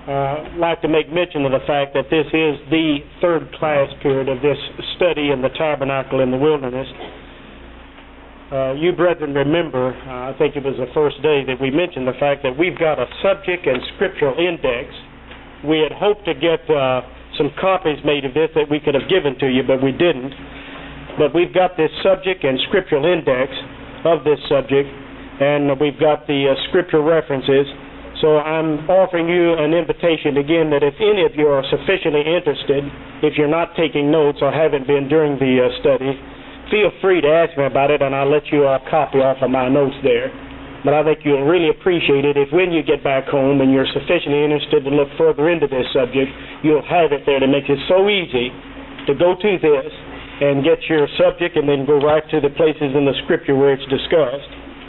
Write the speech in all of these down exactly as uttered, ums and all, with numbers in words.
uh, like to make mention of the fact that this is the third class period of this study in the tabernacle in the wilderness. Uh, you brethren remember, uh, I think it was the first day that we mentioned the fact that we've got a subject and scriptural index. We had hoped to get uh, some copies made of this that we could have given to you, but we didn't. But we've got this subject and scriptural index of this subject, and we've got the uh, scriptural references. So I'm offering you an invitation again that if any of you are sufficiently interested, if you're not taking notes or haven't been during the uh, study, feel free to ask me about it, and I'll let you uh, copy off of my notes there. But I think you'll really appreciate it if when you get back home and you're sufficiently interested to look further into this subject, you'll have it there to make it so easy to go to this and get your subject and then go right to the places in the Scripture where it's discussed.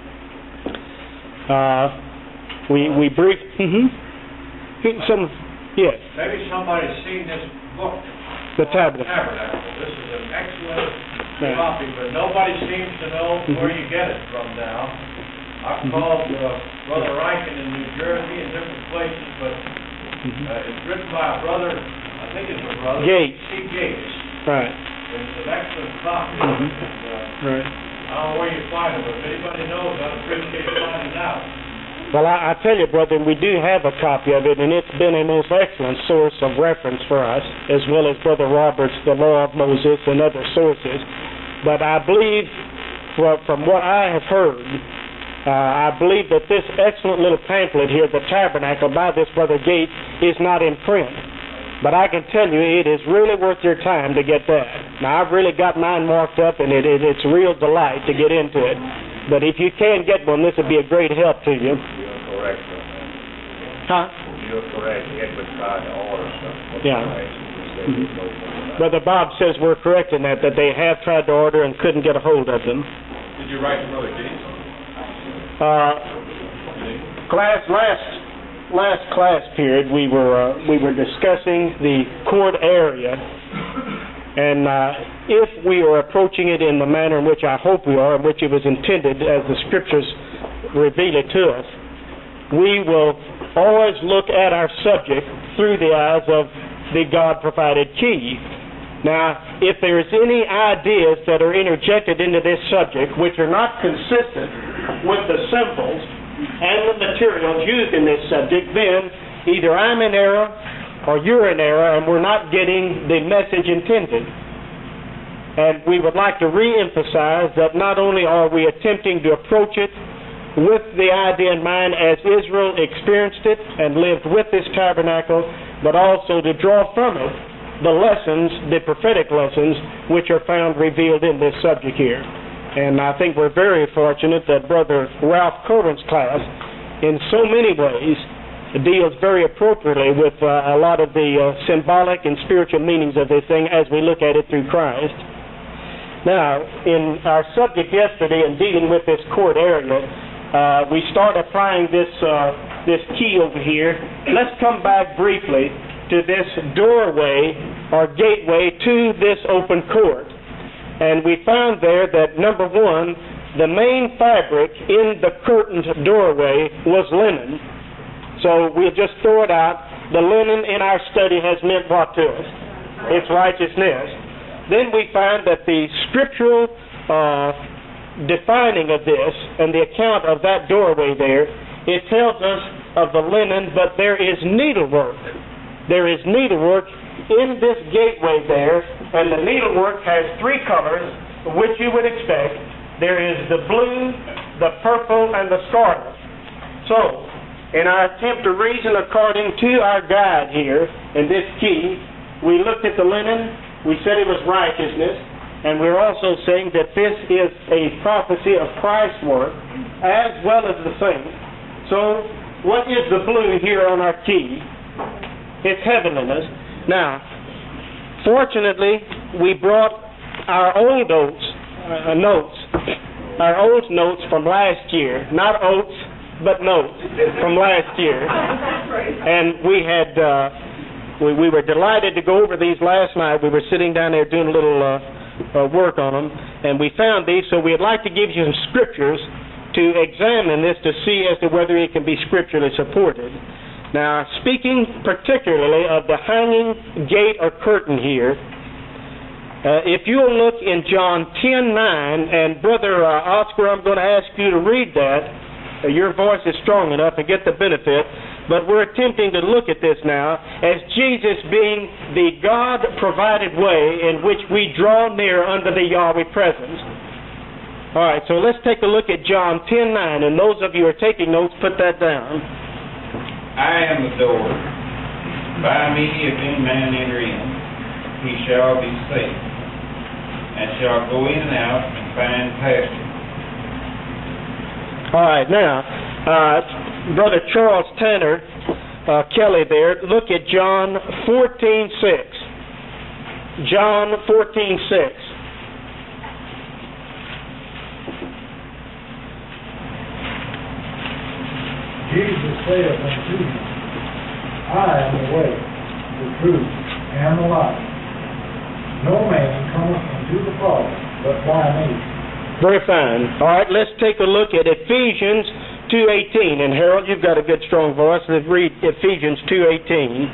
Uh, we we brief. Mm-hmm. Some, yes. Maybe somebody's seen this book. The Tabernacle. Tabernacle. This is an excellent right. copy, but nobody seems to know mm-hmm. where you get it from now. I've mm-hmm. called uh, Brother Riken in New Jersey and different places, but mm-hmm. uh, it's written by a brother, I think it's a brother. Gates. T. Gates. Right. It's an excellent copy. Mm-hmm. And, uh, right. I don't know where you find it, but if anybody knows, I'd appreciate finding out. Well, I, I tell you, brother, we do have a copy of it, and it's been a most excellent source of reference for us, as well as Brother Robert's The Law of Moses and other sources. But I believe, well, from what I have heard, uh, I believe that this excellent little pamphlet here, The Tabernacle, by this Brother Gates, is not in print. But I can tell you, it is really worth your time to get that. Now, I've really got mine marked up, and it, it, it's a real delight to get into it. But if you can get one, this would be a great help to you. You're correct on that. Huh? You're correct. We had been trying to order something. Yeah. Mm-hmm. Brother Bob says we're correct in that, that they have tried to order and couldn't get a hold of them. Did you write to Brother Gates? Uh, class, last last class period, we were uh, we were discussing the court area, and uh, if we are approaching it in the manner in which I hope we are, in which it was intended as the Scriptures reveal it to us, we will always look at our subject through the eyes of the God-provided key. Now, if there is any ideas that are interjected into this subject which are not consistent with the symbols and the materials used in this subject, then either I'm in error or you're in error, and we're not getting the message intended. And we would like to re-emphasize that not only are we attempting to approach it with the idea in mind as Israel experienced it and lived with this tabernacle, but also to draw from it the lessons, the prophetic lessons, which are found revealed in this subject here. And I think we're very fortunate that Brother Ralph Coven's class, in so many ways, deals very appropriately with uh, a lot of the uh, symbolic and spiritual meanings of this thing as we look at it through Christ. Now, in our subject yesterday in dealing with this court area, uh, we start applying this uh, this key over here. Let's come back briefly to this doorway or gateway to this open court. And we found there that, number one, the main fabric in the curtained doorway was linen. So we'll just throw it out. The linen in our study has meant what to us? It's righteousness. Then we find that the scriptural uh, defining of this and the account of that doorway there, it tells us of the linen, but there is needlework. There is needlework in this gateway there, and the needlework has three colors, which you would expect. There is the blue, the purple, and the scarlet. So, in our attempt to reason according to our guide here, in this key, we looked at the linen, we said it was righteousness, and we're also saying that this is a prophecy of Christ's work, as well as the saints. So, what is the blue here on our key? It's heavenliness. Now, fortunately, we brought our old notes, uh, notes, our old notes from last year, not oats, but notes from last year, and we had uh, we we were delighted to go over these last night. We were sitting down there doing a little uh, uh, work on them, and we found these. So we'd like to give you some scriptures to examine this to see as to whether it can be scripturally supported. Now, speaking particularly of the hanging gate or curtain here, uh, if you'll look in John ten nine, and Brother uh, Oscar, I'm going to ask you to read that. Uh, your voice is strong enough to get the benefit, but we're attempting to look at this now as Jesus being the God-provided way in which we draw near unto the Yahweh presence. All right, so let's take a look at John ten nine, and those of you who are taking notes, put that down. I am the door. By me, if any man enter in, he shall be safe, and shall go in and out and find pasture. All right, now, uh, Brother Charles Tanner uh, Kelly there, look at John fourteen six. John fourteen six. Jesus saith unto him, I am the way, the truth, and the life. No man cometh unto the Father but by me. Very fine. All right, let's take a look at Ephesians two eighteen. And Harold, you've got a good strong voice. Let's read Ephesians two eighteen.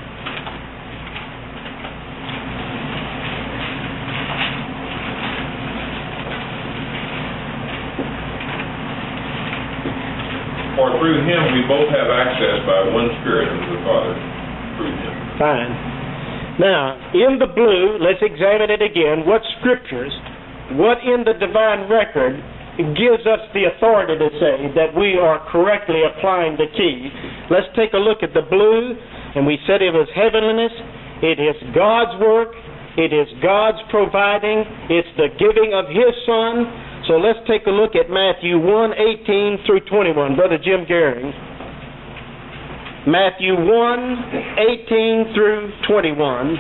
For through him we both have access by one Spirit unto the Father, through him. Fine. Now, in the blue, let's examine it again. What scriptures, what in the divine record gives us the authority to say that we are correctly applying the key? Let's take a look at the blue, and we said it was heavenliness. It is God's work. It is God's providing. It's the giving of His Son. So let's take a look at Matthew one eighteen through twenty-one. Brother Jim Gehring. Matthew one eighteen through twenty-one.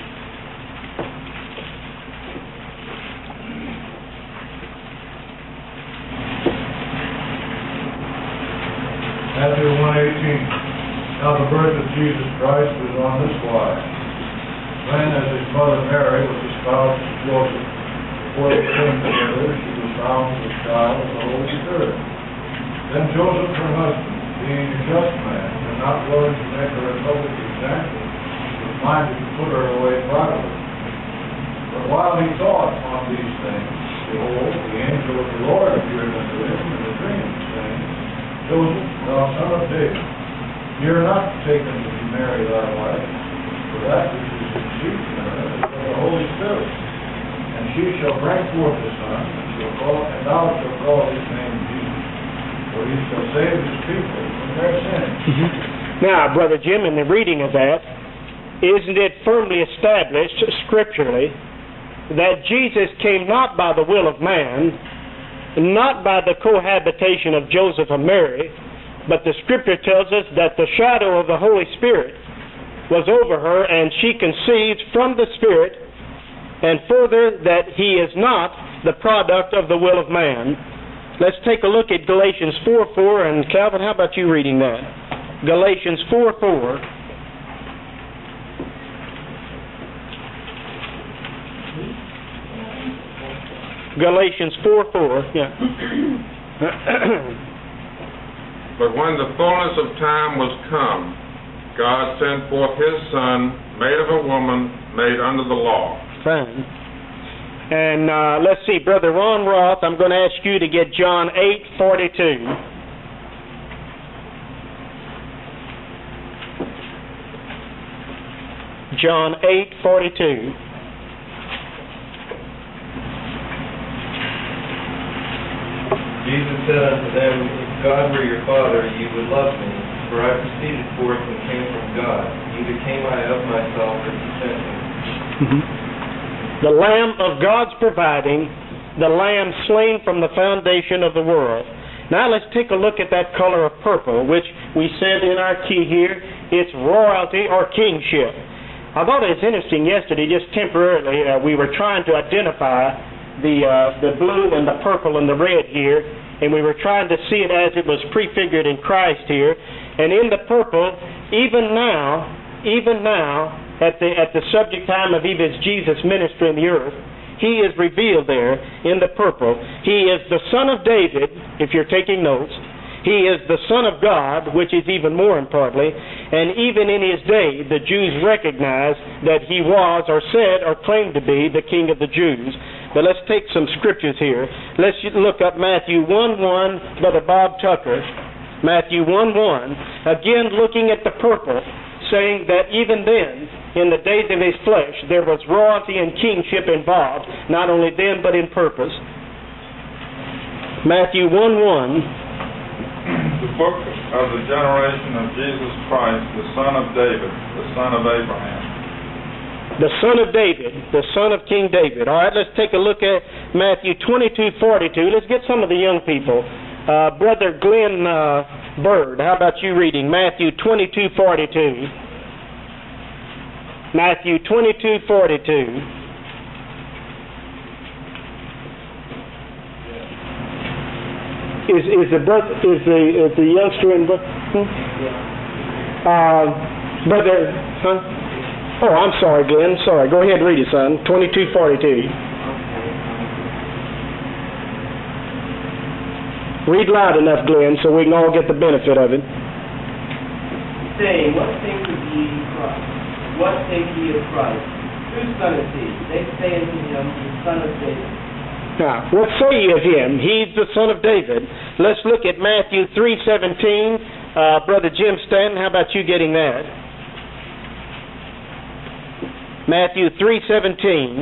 Matthew one eighteen. Now the birth of Jesus Christ was on this wise. When, as his mother Mary was espoused to Joseph, before they came together, she was found with the child of the Holy Spirit. Then Joseph, her husband, being a just man, and not willing to make her a public example, was minded to put her away privately. But while he thought on these things, behold, the angel of the Lord appeared unto him in a dream, saying, Joseph, thou son of David, fear not to take unto thee Mary thy wife, for that which is conceived in her is of the Holy Spirit. And she shall bring forth a son, and shall call, and thou shalt call his name Jesus, for he shall save his people from their sins. Mm-hmm. Now, Brother Jim, in the reading of that, isn't it firmly established scripturally that Jesus came not by the will of man, not by the cohabitation of Joseph and Mary, but the scripture tells us that the shadow of the Holy Spirit was over her, and she conceived from the Spirit, and further, that he is not the product of the will of man. Let's take a look at Galatians four four, and Calvin, how about you reading that? Galatians four four. Galatians four four, yeah. But when the fullness of time was come, God sent forth His Son, made of a woman, made under the law. Fine. And uh, let's see, Brother Ron Roth, I'm going to ask you to get John eight forty-two. John eight forty-two. Jesus said unto them, If God were your Father, ye would love me, for I proceeded forth and came from God. Neither came I of myself, but He sent me. Mm-hmm. The Lamb of God's providing, the Lamb slain from the foundation of the world. Now let's take a look at that color of purple, which we said in our key here, it's royalty or kingship. I thought it was interesting yesterday, just temporarily, uh, we were trying to identify the uh, the blue and the purple and the red here, and we were trying to see it as it was prefigured in Christ here. And in the purple, even now, even now, at the at the subject time of even Jesus' ministry in the earth, He is revealed there in the purple. He is the Son of David, if you're taking notes. He is the Son of God, which is even more importantly, and even in his day, the Jews recognized that he was, or said, or claimed to be, the King of the Jews. But let's take some scriptures here. Let's look up Matthew one one, Brother Bob Tucker. Matthew one one, again looking at the purple, saying that even then, in the days of his flesh, there was royalty and kingship involved, not only then, but in purpose. Matthew one one. The book of the generation of Jesus Christ, the son of David, the son of Abraham. The son of David, the son of King David. All right, let's take a look at Matthew twenty-two forty-two. Let's get some of the young people. Uh, Brother Glenn uh, Bird, how about you reading Matthew twenty-two forty-two? Matthew twenty-two forty-two. Is is the brother is the is the youngster in hmm? uh, brother? Huh? Oh, I'm sorry, Glenn. Sorry. Go ahead and read it, son. Twenty-two forty-two. Read loud enough, Glenn, so we can all get the benefit of it. Say, what think ye of Christ? What think ye of Christ? Whose son is he? They say unto him, the son of David. Now, what say ye of him? He's the son of David. Let's look at Matthew three seventeen. Uh, Brother Jim Stanton, how about you getting that? Matthew three seventeen.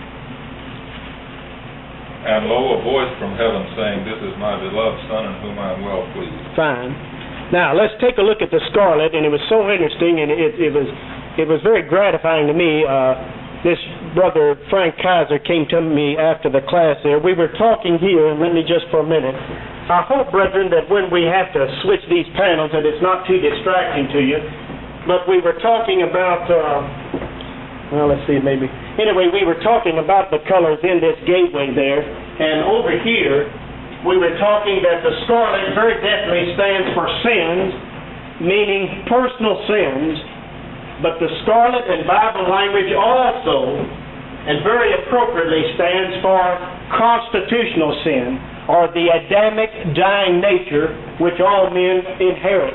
And lo, a voice from heaven saying, This is my beloved Son, in whom I am well pleased. Fine. Now, let's take a look at the scarlet, and it was so interesting, and it, it was it was very gratifying to me. Uh, this brother Frank Kaiser came to me after the class there. We were talking here, and let me just for a minute. I hope, brethren, that when we have to switch these panels, that it's not too distracting to you. But we were talking about, uh, well, let's see, maybe. Anyway, we were talking about the colors in this gateway there, and over here, we were talking that the scarlet very definitely stands for sins, meaning personal sins, but the scarlet in Bible language also, and very appropriately, stands for constitutional sin, or the Adamic dying nature which all men inherit.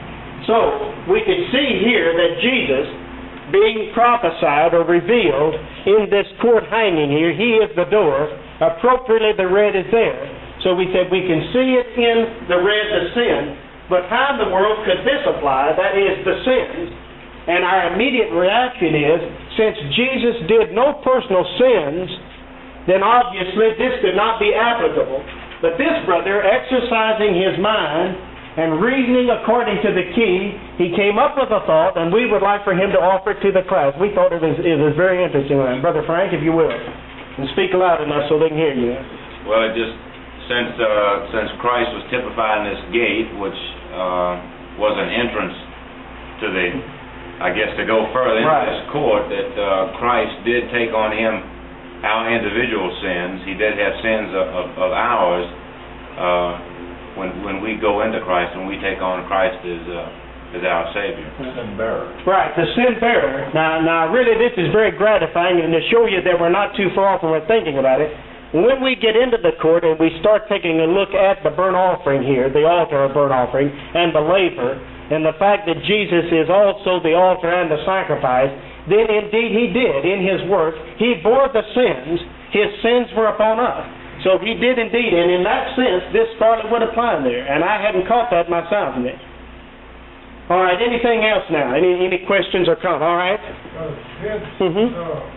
So, we can see here that Jesus, being prophesied or revealed in this court hanging here, he is the door. Appropriately, the red is there. So we said we can see it in the red, the sin, but how in the world could this apply? That is, the sins. And our immediate reaction is, since Jesus did no personal sins, then obviously this could not be applicable. But this brother, exercising his mind and reasoning according to the key, he came up with a thought, and we would like for him to offer it to the class. We thought it was, it was very interesting. Brother Frank, if you will, and speak loud enough so they can hear you. Well, it just, since uh, since Christ was typifying this gate, which uh, was an entrance to the, I guess, to go further into Right. this court, that uh, Christ did take on him our individual sins. He did have sins of, of, of ours uh, when when we go into Christ, and we take on Christ as uh, as our Savior. Sin bearer. Right, the sin bearer. Now, now, really, this is very gratifying, and to show you that we're not too far from it thinking about it. When we get into the court and we start taking a look at the burnt offering here, the altar of burnt offering, and the laver, and the fact that Jesus is also the altar and the sacrifice, then indeed he did in his work. He bore the sins. His sins were upon us. So he did indeed, and in that sense, this scarlet would apply there. And I hadn't caught that myself. All right, anything else now? Any any questions or comments? All right? Uh, Mm-hmm.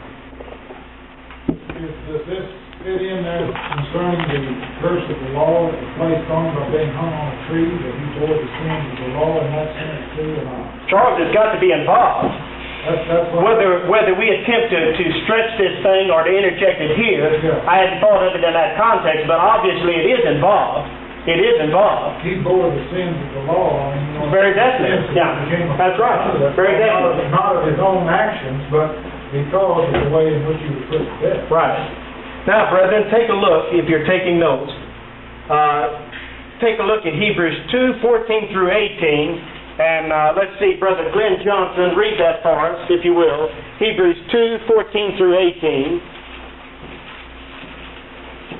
uh, is, does this fit in there concerning the curse of the law that was placed on by being hung on a tree, that he bore the sins of the law in that sense too, or not? Charles has got to be involved. That's, that's what Whether whether we attempt to, to stretch this thing or to interject it here, Yeah. I hadn't thought of it in that context, but obviously it is involved. It is involved. he bore the sins of the law. I mean, you know, Very definite. sins Yeah, became a- that's right. Very not of- definite. Not of his own actions, but because of the way in which he was put to death. Right. Now, brethren, take a look, if you're taking notes. Uh, take a look at Hebrews two, fourteen through eighteen. And uh, let's see, Brother Glenn Johnson, read that for us, if you will. Hebrews two, fourteen through eighteen.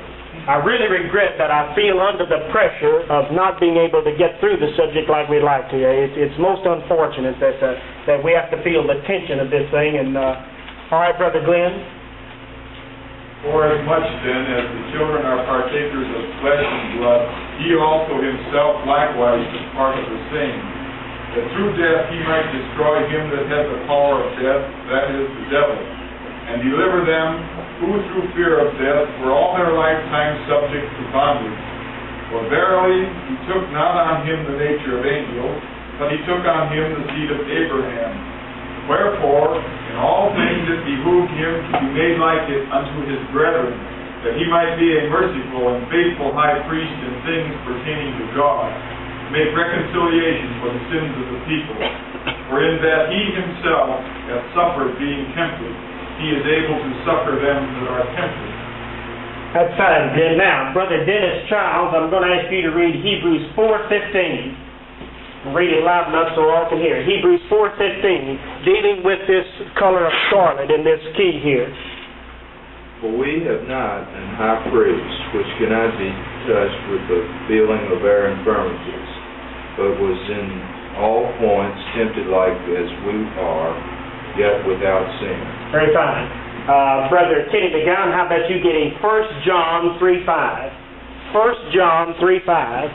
I really regret that I feel under the pressure of not being able to get through the subject like we'd like to. It's, it's most unfortunate that uh, that we have to feel the tension of this thing. And uh, all right, Brother Glenn. For as much then as the children are partakers of flesh and blood, he also himself likewise is part of the same, that through death he might destroy him that had the power of death, that is, the devil, and deliver them who through fear of death were all their lifetime subject to bondage. For verily he took not on him the nature of angels, but he took on him the seed of Abraham. Wherefore, in all things it behooved him to be made like it unto his brethren, that he might be a merciful and faithful high priest in things pertaining to God, to make reconciliation for the sins of the people. For in that he himself hath suffered being tempted, he is able to succor them that are tempted. That's fine, Glenn. Now, Brother Dennis Childs, I'm going to ask you to read Hebrews four fifteen. Read it loud enough so all can hear. Hebrews four fifteen, dealing with this color of scarlet in this key here. For we have not an high priest which cannot be touched with the feeling of our infirmities, but was in all points tempted like as we are, yet without sin. Very fine. Uh, Brother Kenny McGowan, how about you getting First John three five? First John three five.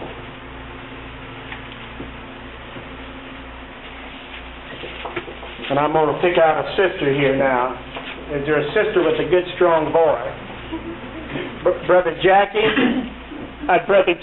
And I'm going to pick out a sister here now. Is there a sister with a good, strong voice? Br- Brother Jackie? Uh, Brother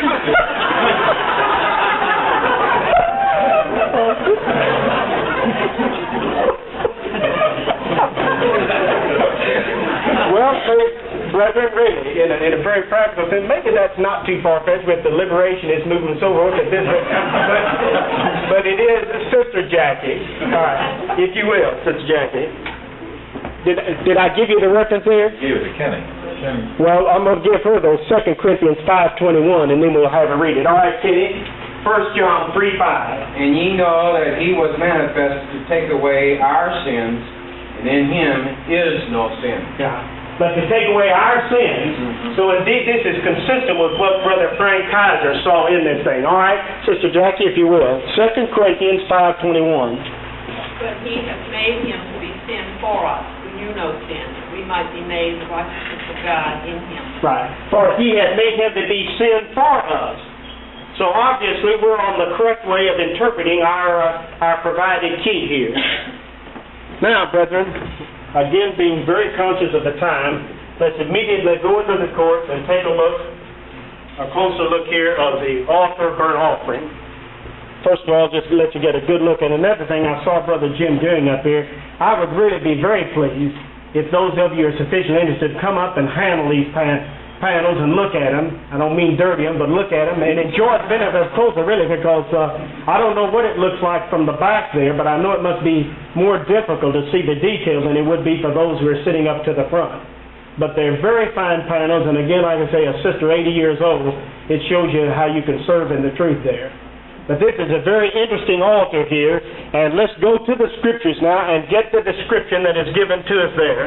Well, brethren, really, in a, in a very practical sense, maybe that's not too far-fetched with the liberation is moving so forth that this, but, but it is Sister Jackie. All right, if you will, Sister Jackie. Did, did I give you the reference there? Give it to Kenny. Well, I'm going to give her those Second Corinthians five twenty-one, and then we'll have her read it. All right, Kenny? First John three five. And ye know that he was manifested to take away our sins, and in him is no sin. Yeah. But to take away our sins. Mm-hmm. So indeed this is consistent with what Brother Frank Kaiser saw in this thing. All right, Sister Jackie, if you will. Second Corinthians five twenty-one. But he hath made him to be sin for us, who knew no sin, that we might be made the righteousness of God in him. Right. For he hath made him to be sin for us. So obviously we're on the correct way of interpreting our uh, our provided key here. Now, brethren, again being very conscious of the time, let's immediately go into the court and take a look, a closer look here of the altar burnt offering. First of all, just to let you get a good look at another thing I saw Brother Jim doing up here. I would really be very pleased if those of you are sufficiently interested come up and handle these pan panels and look at them. I don't mean dirty them, but look at them and enjoy the benefit of closer, really, because uh, I don't know what it looks like from the back there, but I know it must be more difficult to see the details than it would be for those who are sitting up to the front. But they're very fine panels, and again, like I say, a sister eighty years old, it shows you how you can serve in the truth there. But this is a very interesting altar here, and let's go to the scriptures now and get the description that is given to us there.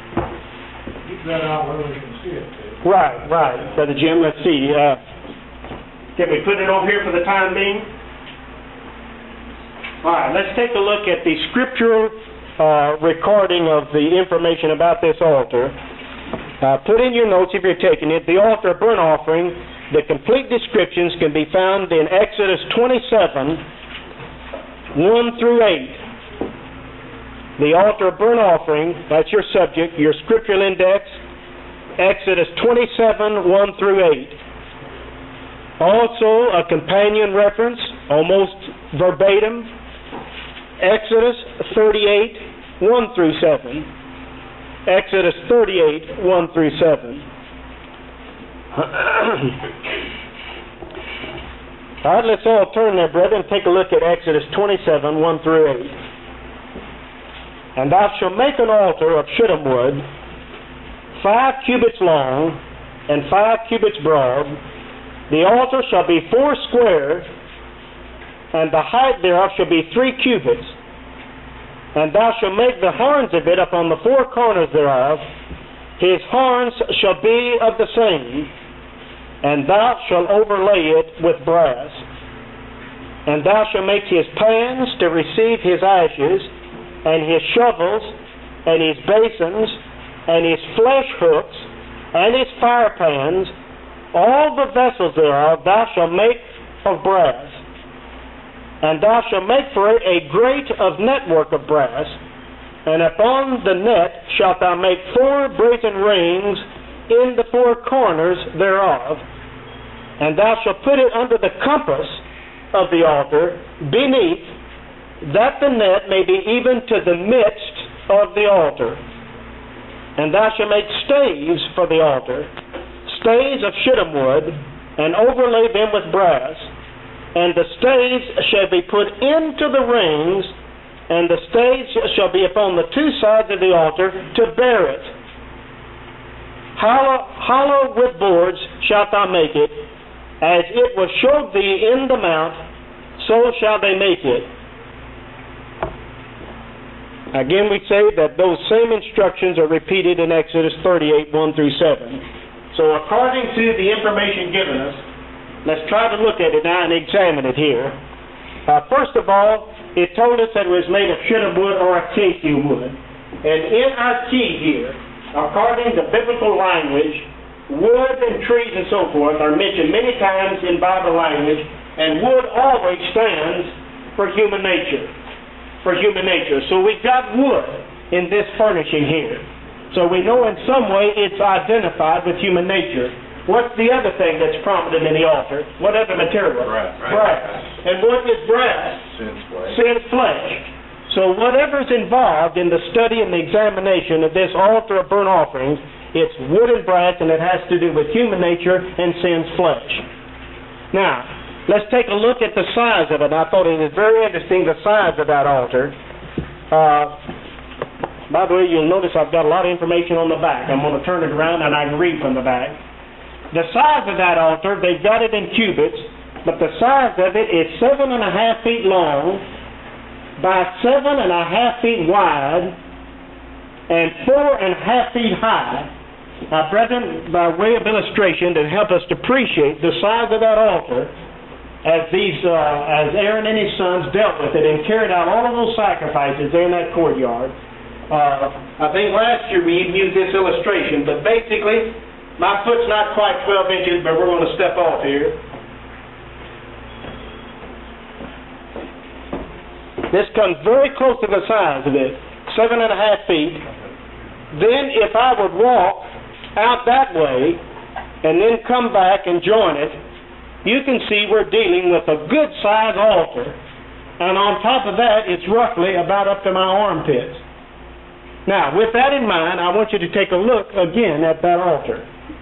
Keep that out where we can see it. Right, right, Brother Jim. Let's see. Uh, can we put it over here for the time being? All right, let's take a look at the scriptural uh, recording of the information about this altar. Uh, put in your notes if you're taking it. The altar burnt offering, the complete descriptions can be found in Exodus twenty-seven, one through eight. The altar burnt offering, that's your subject, your scriptural index, Exodus twenty-seven, one through eight. Also, a companion reference, almost verbatim, Exodus thirty-eight, one through seven. Exodus thirty-eight, one through seven. All right, let's all turn there, brethren, and take a look at Exodus twenty-seven, one through eight. And thou shalt make an altar of shittim wood, five cubits long, and five cubits broad. The altar shall be four square, and the height thereof shall be three cubits. And thou shalt make the horns of it upon the four corners thereof, His horns shall be of the same, and thou shalt overlay it with brass. And thou shalt make his pans to receive his ashes, and his shovels, and his basins, and his flesh hooks, and his fire pans, all the vessels thereof thou shalt make of brass. And thou shalt make for it a grate of network of brass, and upon the net shalt thou make four brazen rings in the four corners thereof. And thou shalt put it under the compass of the altar beneath, that the net may be even to the midst of the altar. And thou shalt make staves for the altar, staves of shittim wood, and overlay them with brass. And the staves shall be put into the rings, and the staves shall be upon the two sides of the altar to bear it. Hollow, hollow with boards shalt thou make it, as it was showed thee in the mount, so shall they make it. Again, we say that those same instructions are repeated in Exodus thirty-eight, one through seven. So according to the information given us, let's try to look at it now and examine it here. Uh, first of all, it told us that it was made of shittim wood or acacia wood. And in our key here, according to biblical language, wood and trees and so forth are mentioned many times in Bible language, and wood always stands for human nature. For human nature. So we've got wood in this furnishing here. So we know in some way it's identified with human nature. What's the other thing that's prominent in the altar? What other material? Brass. Brass. And what is brass? Sin's flesh. Sin's flesh. So whatever's involved in the study and the examination of this altar of burnt offerings, it's wood and brass, and it has to do with human nature and sin's flesh. Now, let's take a look at the size of it. I thought it was very interesting, the size of that altar. Uh, by the way, you'll notice I've got a lot of information on the back. I'm going to turn it around and I can read from the back. The size of that altar, they've got it in cubits, but the size of it is seven and a half feet long by seven and a half feet wide and four and a half feet high. Now, brethren, by way of illustration to help us to appreciate the size of that altar, as these, uh, as Aaron and his sons dealt with it and carried out all of those sacrifices there in that courtyard. Uh, I think last year we even used this illustration, but basically, my foot's not quite twelve inches, but we're going to step off here. This comes very close to the size of it, seven and a half feet. Then if I would walk out that way and then come back and join it, you can see we're dealing with a good size altar. And on top of that, it's roughly about up to my armpits. Now, with that in mind, I want you to take a look again at that altar.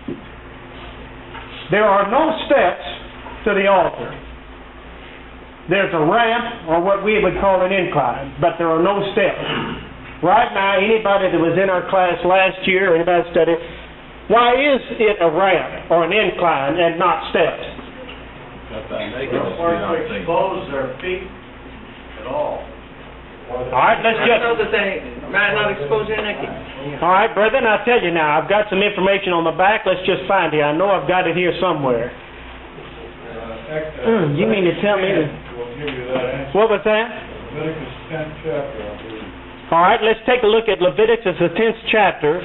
There are no steps to the altar. There's a ramp, or what we would call an incline, but there are no steps. Right now, anybody that was in our class last year, or anybody studied, why is it a ramp or an incline and not steps? They don't want to expose their feet at all. All right, let's just... So that they might not expose their neck. All right, brethren, I'll tell you now, I've got some information on the back. Let's just find it. I know I've got it here somewhere. Mm, you mean to tell me that... We'll give you that answer. What was that? Leviticus tenth chapter, I believe. All right, let's take a look at Leviticus, the tenth chapter.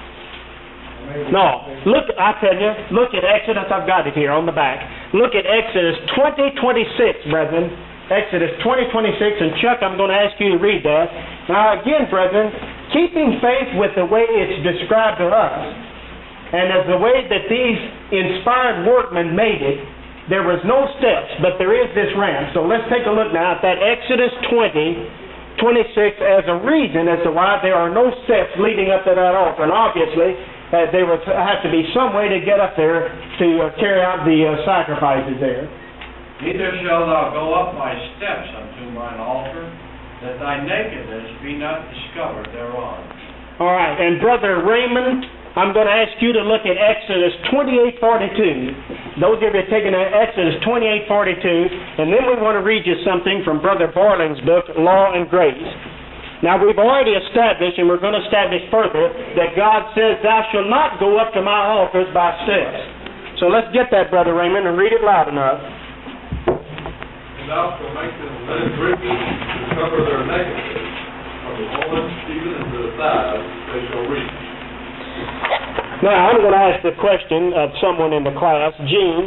No, look, I tell you, look at Exodus. I've got it here on the back. Look at Exodus twenty twenty-six, brethren. Exodus twenty twenty-six, and Chuck, I'm going to ask you to read that. Now, again, brethren, keeping faith with the way it's described to us, and as the way that these inspired workmen made it, there was no steps, but there is this ramp. So let's take a look now at that Exodus twenty twenty-six as a reason as to why there are no steps leading up to that altar. And obviously, uh, there would have to be some way to get up there to uh, carry out the uh, sacrifices there. Neither shalt thou go up my steps unto mine altar, that thy nakedness be not discovered thereon. All right, and Brother Raymond, I'm going to ask you to look at Exodus twenty-eight forty-two. Those of you taking Exodus twenty-eight forty-two, and then we want to read you something from Brother Borling's book, Law and Grace. Now, we've already established, and we're going to establish further, that God says, thou shalt not go up to my altars by steps. So let's get that, Brother Raymond, and read it loud enough. And thou shalt make them linen breeches to cover their nakedness, from the loins even unto the thighs they shall reach. Now, I'm going to ask the question of someone in the class. Gene,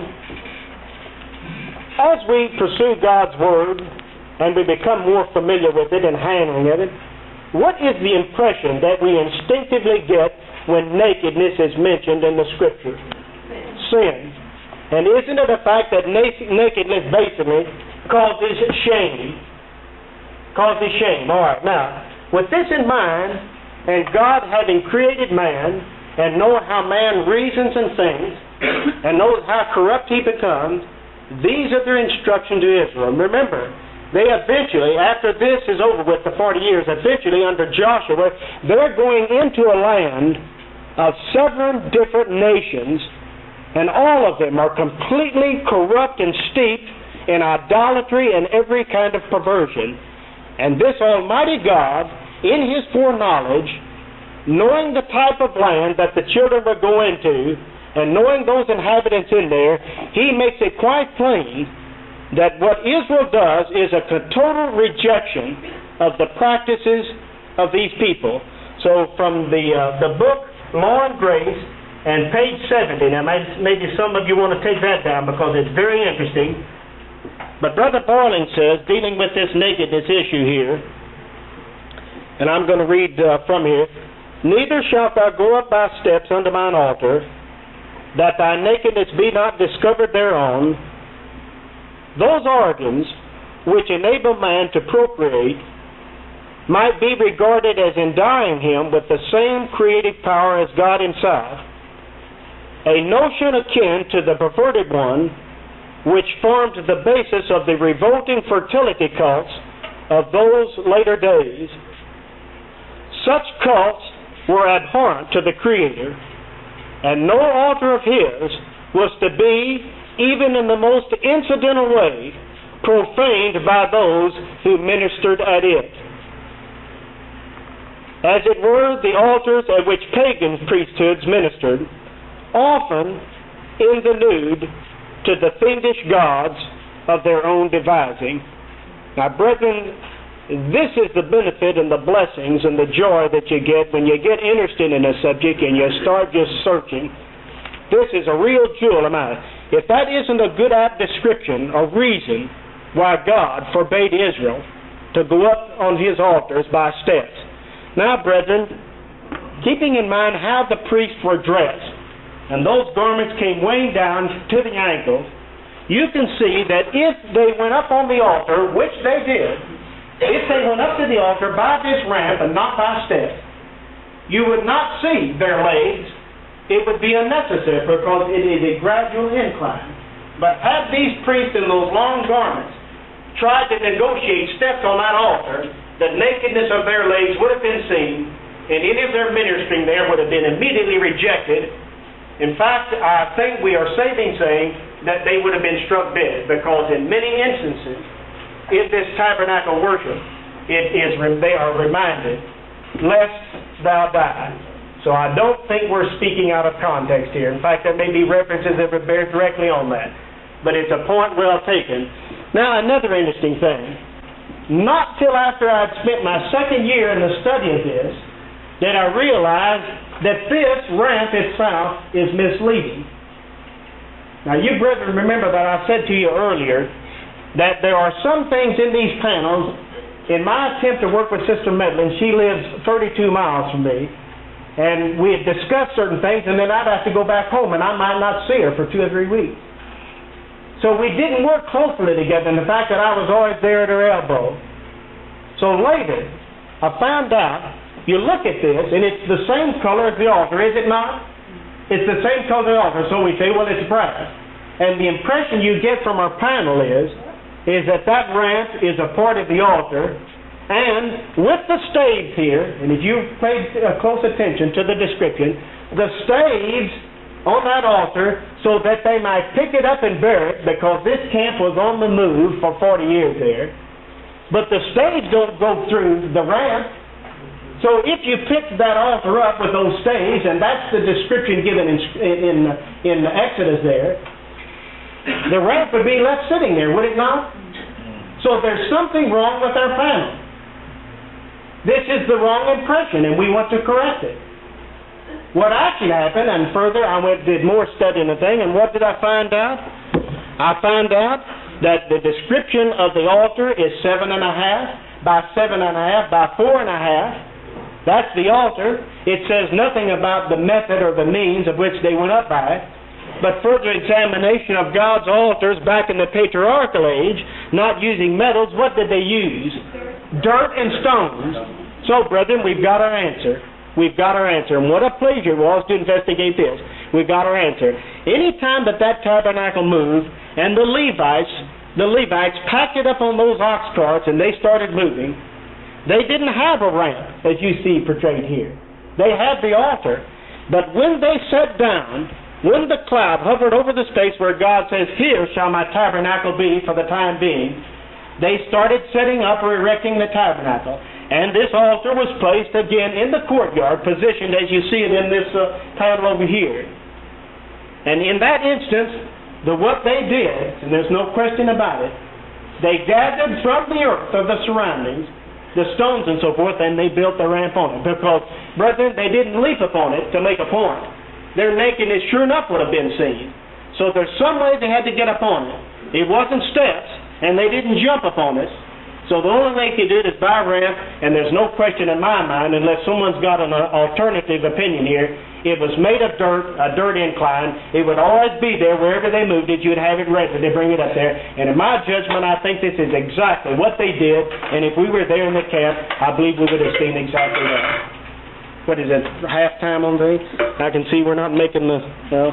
as we pursue God's Word and we become more familiar with it and handling it, what is the impression that we instinctively get when nakedness is mentioned in the Scripture? Sin. And isn't it a fact that nakedness basically causes shame? Causes shame. All right, now, with this in mind, and God having created man, and knowing how man reasons and thinks, and knows how corrupt he becomes, these are their instruction to Israel. Remember, they eventually, after this is over with, the forty years, eventually under Joshua, they're going into a land of seven different nations, and all of them are completely corrupt and steeped in idolatry and every kind of perversion. And this Almighty God, in His foreknowledge, knowing the type of land that the children would go into, and knowing those inhabitants in there, He makes it quite plain that what Israel does is a total rejection of the practices of these people. So from the uh, the book Law and Grace, and page seventy, now maybe some of you want to take that down because it's very interesting, but Brother Boiling says, dealing with this nakedness issue here, and I'm going to read uh, from here, neither shalt thou go up by steps unto mine altar, that thy nakedness be not discovered thereon. Those organs which enable man to procreate might be regarded as endowing him with the same creative power as God Himself, a notion akin to the perverted one which formed the basis of the revolting fertility cults of those later days. Such cults were abhorrent to the Creator, and no altar of His was to be, even in the most incidental way, profaned by those who ministered at it. As it were, the altars at which pagan priesthoods ministered, often in the nude to the fiendish gods of their own devising. Now, brethren, this is the benefit and the blessings and the joy that you get when you get interested in a subject and you start just searching. This is a real jewel of mine. If that isn't a good apt description or reason why God forbade Israel to go up on His altars by steps. Now, brethren, keeping in mind how the priests were dressed, and those garments came weighing down to the ankles, you can see that if they went up on the altar, which they did, if they went up to the altar by this ramp and not by steps, you would not see their legs. It would be unnecessary because it is a gradual incline. But had these priests in those long garments tried to negotiate steps on that altar, the nakedness of their legs would have been seen, and any of their ministering there would have been immediately rejected. In fact, I think we are safe in saying that they would have been struck dead, because in many instances, in this tabernacle worship, it is they are reminded, lest thou die. So I don't think we're speaking out of context here. In fact, there may be references that bear directly on that. But it's a point well taken. Now, another interesting thing. Not till after I'd spent my second year in the study of this did I realize that this ramp itself is misleading. Now, you brethren remember that I said to you earlier that there are some things in these panels. In my attempt to work with Sister Medlin, she lives thirty-two miles from me, and we had discussed certain things, and then I'd have to go back home, and I might not see her for two or three weeks. So we didn't work closely together, and the fact that I was always there at her elbow. So later, I found out, you look at this, and it's the same color as the altar, is it not? It's the same color as the altar, so we say, well, it's brass. And the impression you get from our panel is, is that that ramp is a part of the altar, and with the staves here, and if you paid uh, close attention to the description, the staves on that altar so that they might pick it up and bear it, because this camp was on the move for forty years there. But the staves don't go through the ramp. So if you picked that altar up with those stays, and that's the description given in, in, in Exodus there, the ramp would be left sitting there, would it not? So there's something wrong with our panel. This is the wrong impression, and we want to correct it. What actually happened, and further, I went did more studying the thing, and what did I find out? I found out that the description of the altar is seven and a half by seven and a half by four and a half. That's the altar. It says nothing about the method or the means of which they went up by. But further examination of God's altars back in the patriarchal age, not using metals, what did they use? Dirt and stones. So, brethren, we've got our answer. We've got our answer. And what a pleasure it was to investigate this. We've got our answer. Any time that that tabernacle moved, and the Levites, the Levites packed it up on those ox carts, and they started moving, they didn't have a ramp, as you see portrayed here. They had the altar. But when they sat down, when the cloud hovered over the space where God says, "Here shall my tabernacle be for the time being," they started setting up or erecting the tabernacle. And this altar was placed again in the courtyard, positioned as you see it in this uh, panel over here. And in that instance, the what they did, and there's no question about it, they gathered from the earth of the surroundings, the stones and so forth, and they built the ramp on it. Because, brethren, they didn't leap upon it to make a point. Their nakedness sure enough would have been seen. So there's some way they had to get upon it. It wasn't steps, and they didn't jump upon it. So the only way they could do it is by ramp, and there's no question in my mind, unless someone's got an alternative opinion here, it was made of dirt, a dirt incline. It would always be there wherever they moved it. You'd have it ready to bring it up there. And in my judgment, I think this is exactly what they did, and if we were there in the camp, I believe we would have seen exactly that. What is it, halftime on the thing? I can see we're not making the, well.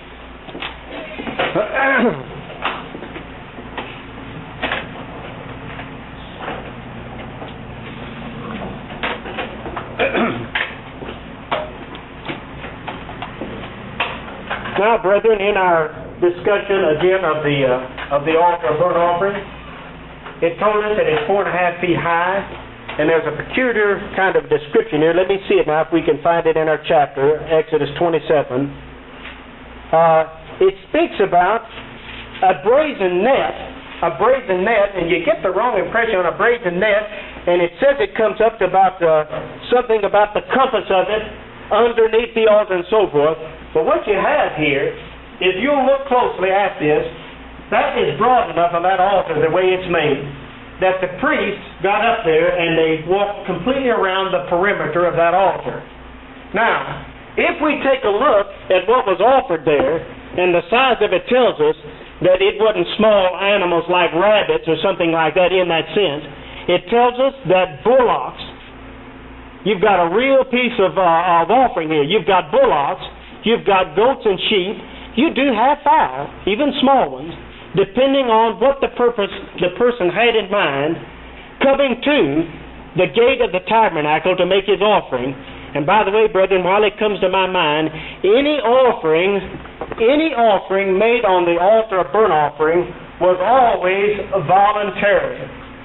Now, brethren, in our discussion again of the uh, of the altar of burnt offering, it told us that it's four and a half feet high. And there's a peculiar kind of description here. Let me see it now if we can find it in our chapter, Exodus twenty-seven. Uh, it speaks about a brazen net, a brazen net, and you get the wrong impression on a brazen net, and it says it comes up to about uh, something about the compass of it, underneath the altar and so forth. But what you have here, if you'll look closely at this, that is broad enough on that altar, the way it's made, that the priests got up there and they walked completely around the perimeter of that altar. Now, if we take a look at what was offered there, and the size of it tells us that it wasn't small animals like rabbits or something like that in that sense, it tells us that bullocks, you've got a real piece of, uh, of offering here. You've got bullocks, you've got goats and sheep, you do have fowl, even small ones, depending on what the purpose the person had in mind, coming to the gate of the tabernacle to make his offering. And by the way, brethren, while it comes to my mind, any offering, any offering made on the altar of burnt offering was always voluntary.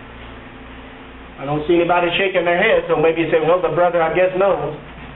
I don't see anybody shaking their head, so maybe you say, well, the brother, I guess, knows.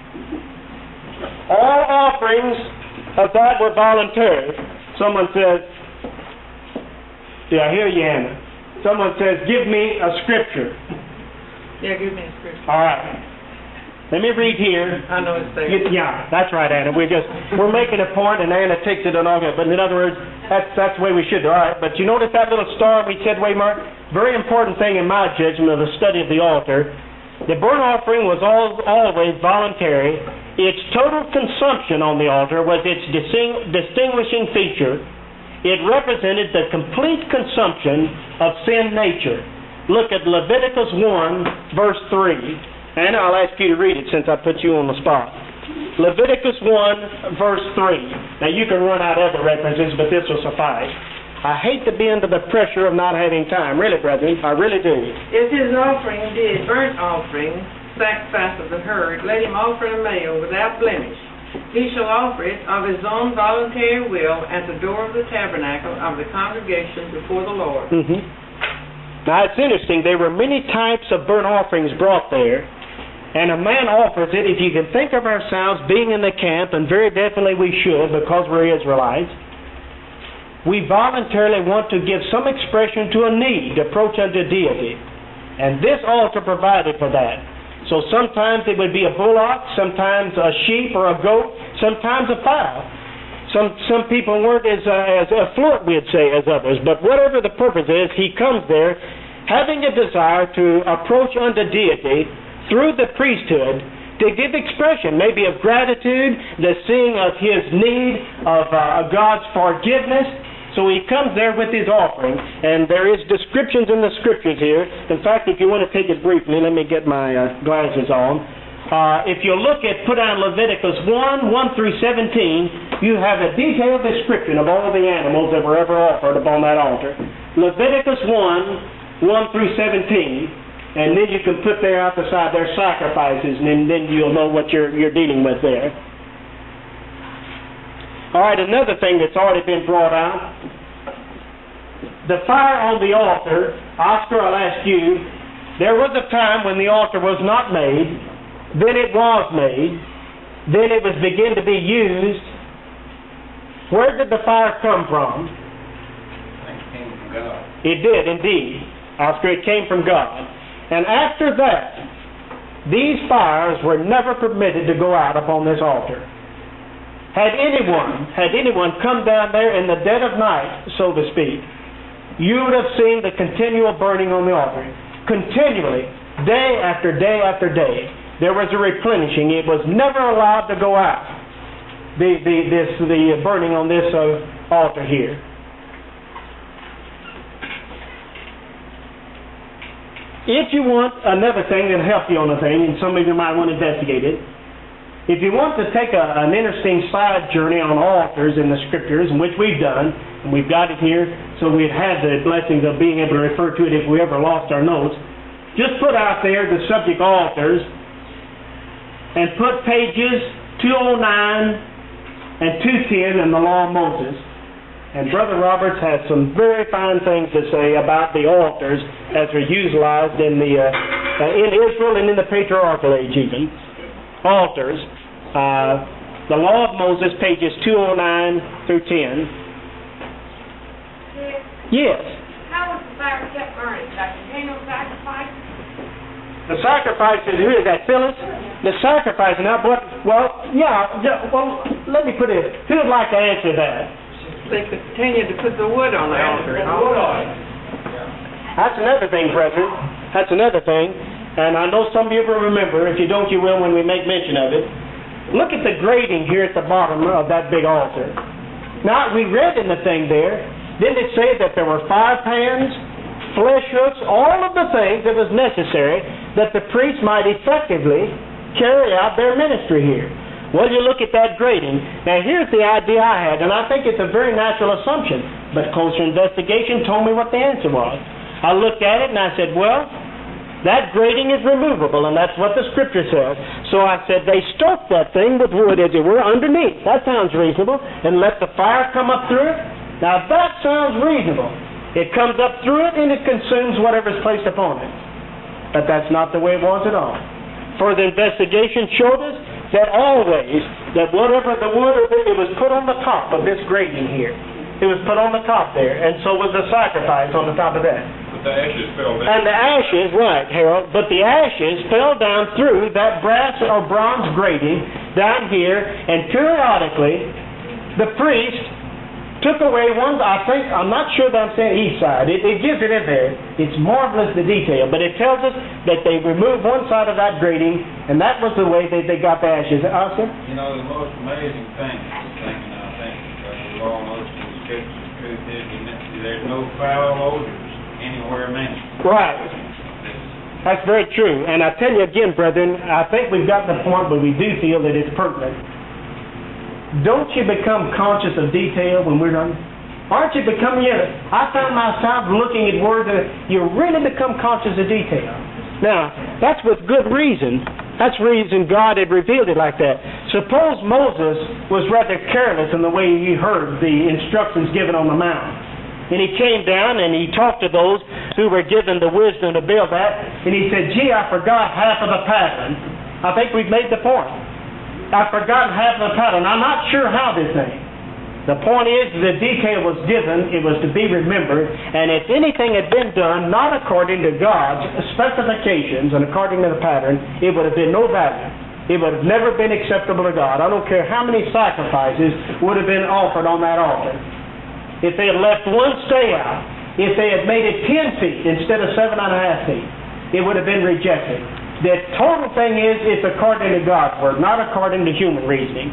All offerings of that were voluntary. Someone says, yeah, I hear you, Hannah. Someone says, give me a scripture. Yeah, give me a scripture. All right. Let me read here. I know it's there. You, yeah, that's right, Anna. We're just, we're making a point, and Anna takes it and all that. But in other words, that's, that's the way we should do. All right. But you notice that little star we said, Waymark? Very important thing in my judgment of the study of the altar. The burnt offering was all, always voluntary. Its total consumption on the altar was its disting, distinguishing feature. It represented the complete consumption of sin nature. Look at Leviticus one, verse three. And I'll ask you to read it since I put you on the spot. Leviticus one, verse three. Now you can run out other references, but this will suffice. I hate to be under the pressure of not having time. Really, brethren, I really do. If his offering be a burnt offering, sacrifice of the herd, let him offer a male without blemish. He shall offer it of his own voluntary will at the door of the tabernacle of the congregation before the Lord. Mm-hmm. Now it's interesting, there were many types of burnt offerings brought there, and a man offers it, if you can think of ourselves being in the camp, and very definitely we should because we're Israelites, we voluntarily want to give some expression to a need, approach unto deity. And this altar provided for that. So sometimes it would be a bullock, sometimes a sheep or a goat, sometimes a fowl. Some some people weren't as, uh, as affluent, we'd say, as others. But whatever the purpose is, he comes there having a desire to approach unto deity through the priesthood to give expression, maybe of gratitude, the seeing of his need, of uh, God's forgiveness. So he comes there with his offering, and there is descriptions in the scriptures here. In fact, if you want to take it briefly, let me get my uh, glasses on. Uh, if you look at, put on Leviticus one, one through seventeen, you have a detailed description of all the animals that were ever offered upon that altar. Leviticus one, one through seventeen. And then you can put there out the side their sacrifices, and then, then you'll know what you're, you're dealing with there. All right, another thing that's already been brought out. The fire on the altar, Oscar, I'll ask you, there was a time when the altar was not made, then it was made, then it was beginning to be used. Where did the fire come from? I think it came from God. It did, indeed. Oscar, it came from God. And after that, these fires were never permitted to go out upon this altar. Had anyone, had anyone come down there in the dead of night, so to speak, you would have seen the continual burning on the altar. Continually, day after day after day, there was a replenishing. It was never allowed to go out, the, the, this, the burning on this uh, altar here. If you want another thing that'll help you on a thing, and some of you might want to investigate it, if you want to take a, an interesting side journey on altars in the scriptures, in which we've done, and we've got it here, so we've had the blessings of being able to refer to it if we ever lost our notes, just put out there the subject altars, and put pages two oh nine and two ten in the Law of Moses. And Brother Roberts has some very fine things to say about the altars as they're utilized in the uh, uh, in Israel and in the patriarchal age even. Altars. Uh, the Law of Moses, pages two oh nine through ten. Yes. How was the fire kept burning? By continual sacrifice? The sacrifices, who is that, Phyllis? The sacrifice, now, what, well, yeah, yeah, well, let me put it, who would like to answer that? They continue to put the wood on the altar. That's another thing, brethren. That's another thing. And I know some of you will remember. If you don't, you will when we make mention of it. Look at the grading here at the bottom of that big altar. Now, we read in the thing there, didn't it say that there were fire pans, flesh hooks, all of the things that was necessary that the priests might effectively carry out their ministry here? Well, you look at that grading. Now, here's the idea I had, and I think it's a very natural assumption, but closer investigation told me what the answer was. I looked at it and I said, well, that grading is removable, and that's what the scripture says. So I said, they stoked that thing with wood, as it were, underneath. That sounds reasonable. And let the fire come up through it. Now, that sounds reasonable. It comes up through it and it consumes whatever's placed upon it. But that's not the way it was at all. Further investigation showed us that always, that whatever the wood, it was put on the top of this grading here. It was put on the top there, and so was the sacrifice on the top of that. But the ashes fell down. And the ashes, right, Harold, but the ashes fell down through that brass or bronze grading down here, and periodically, the priest took away one, I think, I'm not sure that I'm saying east side. It, it gives it in there. It's marvelous, the detail. But it tells us that they removed one side of that grading, and that was the way they, they got the ashes. Oscar? You know, the most amazing thing, is thinking, I think, because we've all noticed in the scriptures, the truth is, you- there's no foul odors anywhere mentioned. Right. That's very true. And I tell you again, brethren, I think we've got the point, but we do feel that it's pertinent. Don't you become conscious of detail when we're done? Aren't you becoming, yeah, I found myself looking at words that you really become conscious of detail. Now, that's with good reason. That's reason God had revealed it like that. Suppose Moses was rather careless in the way he heard the instructions given on the mount. And he came down and he talked to those who were given the wisdom to build that. And he said, gee, I forgot half of the pattern. I think we've made the point. I've forgotten half of the pattern. I'm not sure how this thing. The point is, the detail was given, it was to be remembered, and if anything had been done not according to God's specifications and according to the pattern, it would have been no value. It would have never been acceptable to God. I don't care how many sacrifices would have been offered on that altar. If they had left one stay out, if they had made it ten feet instead of seven and a half feet, it would have been rejected. The total thing is, it's according to God's word, not according to human reasoning.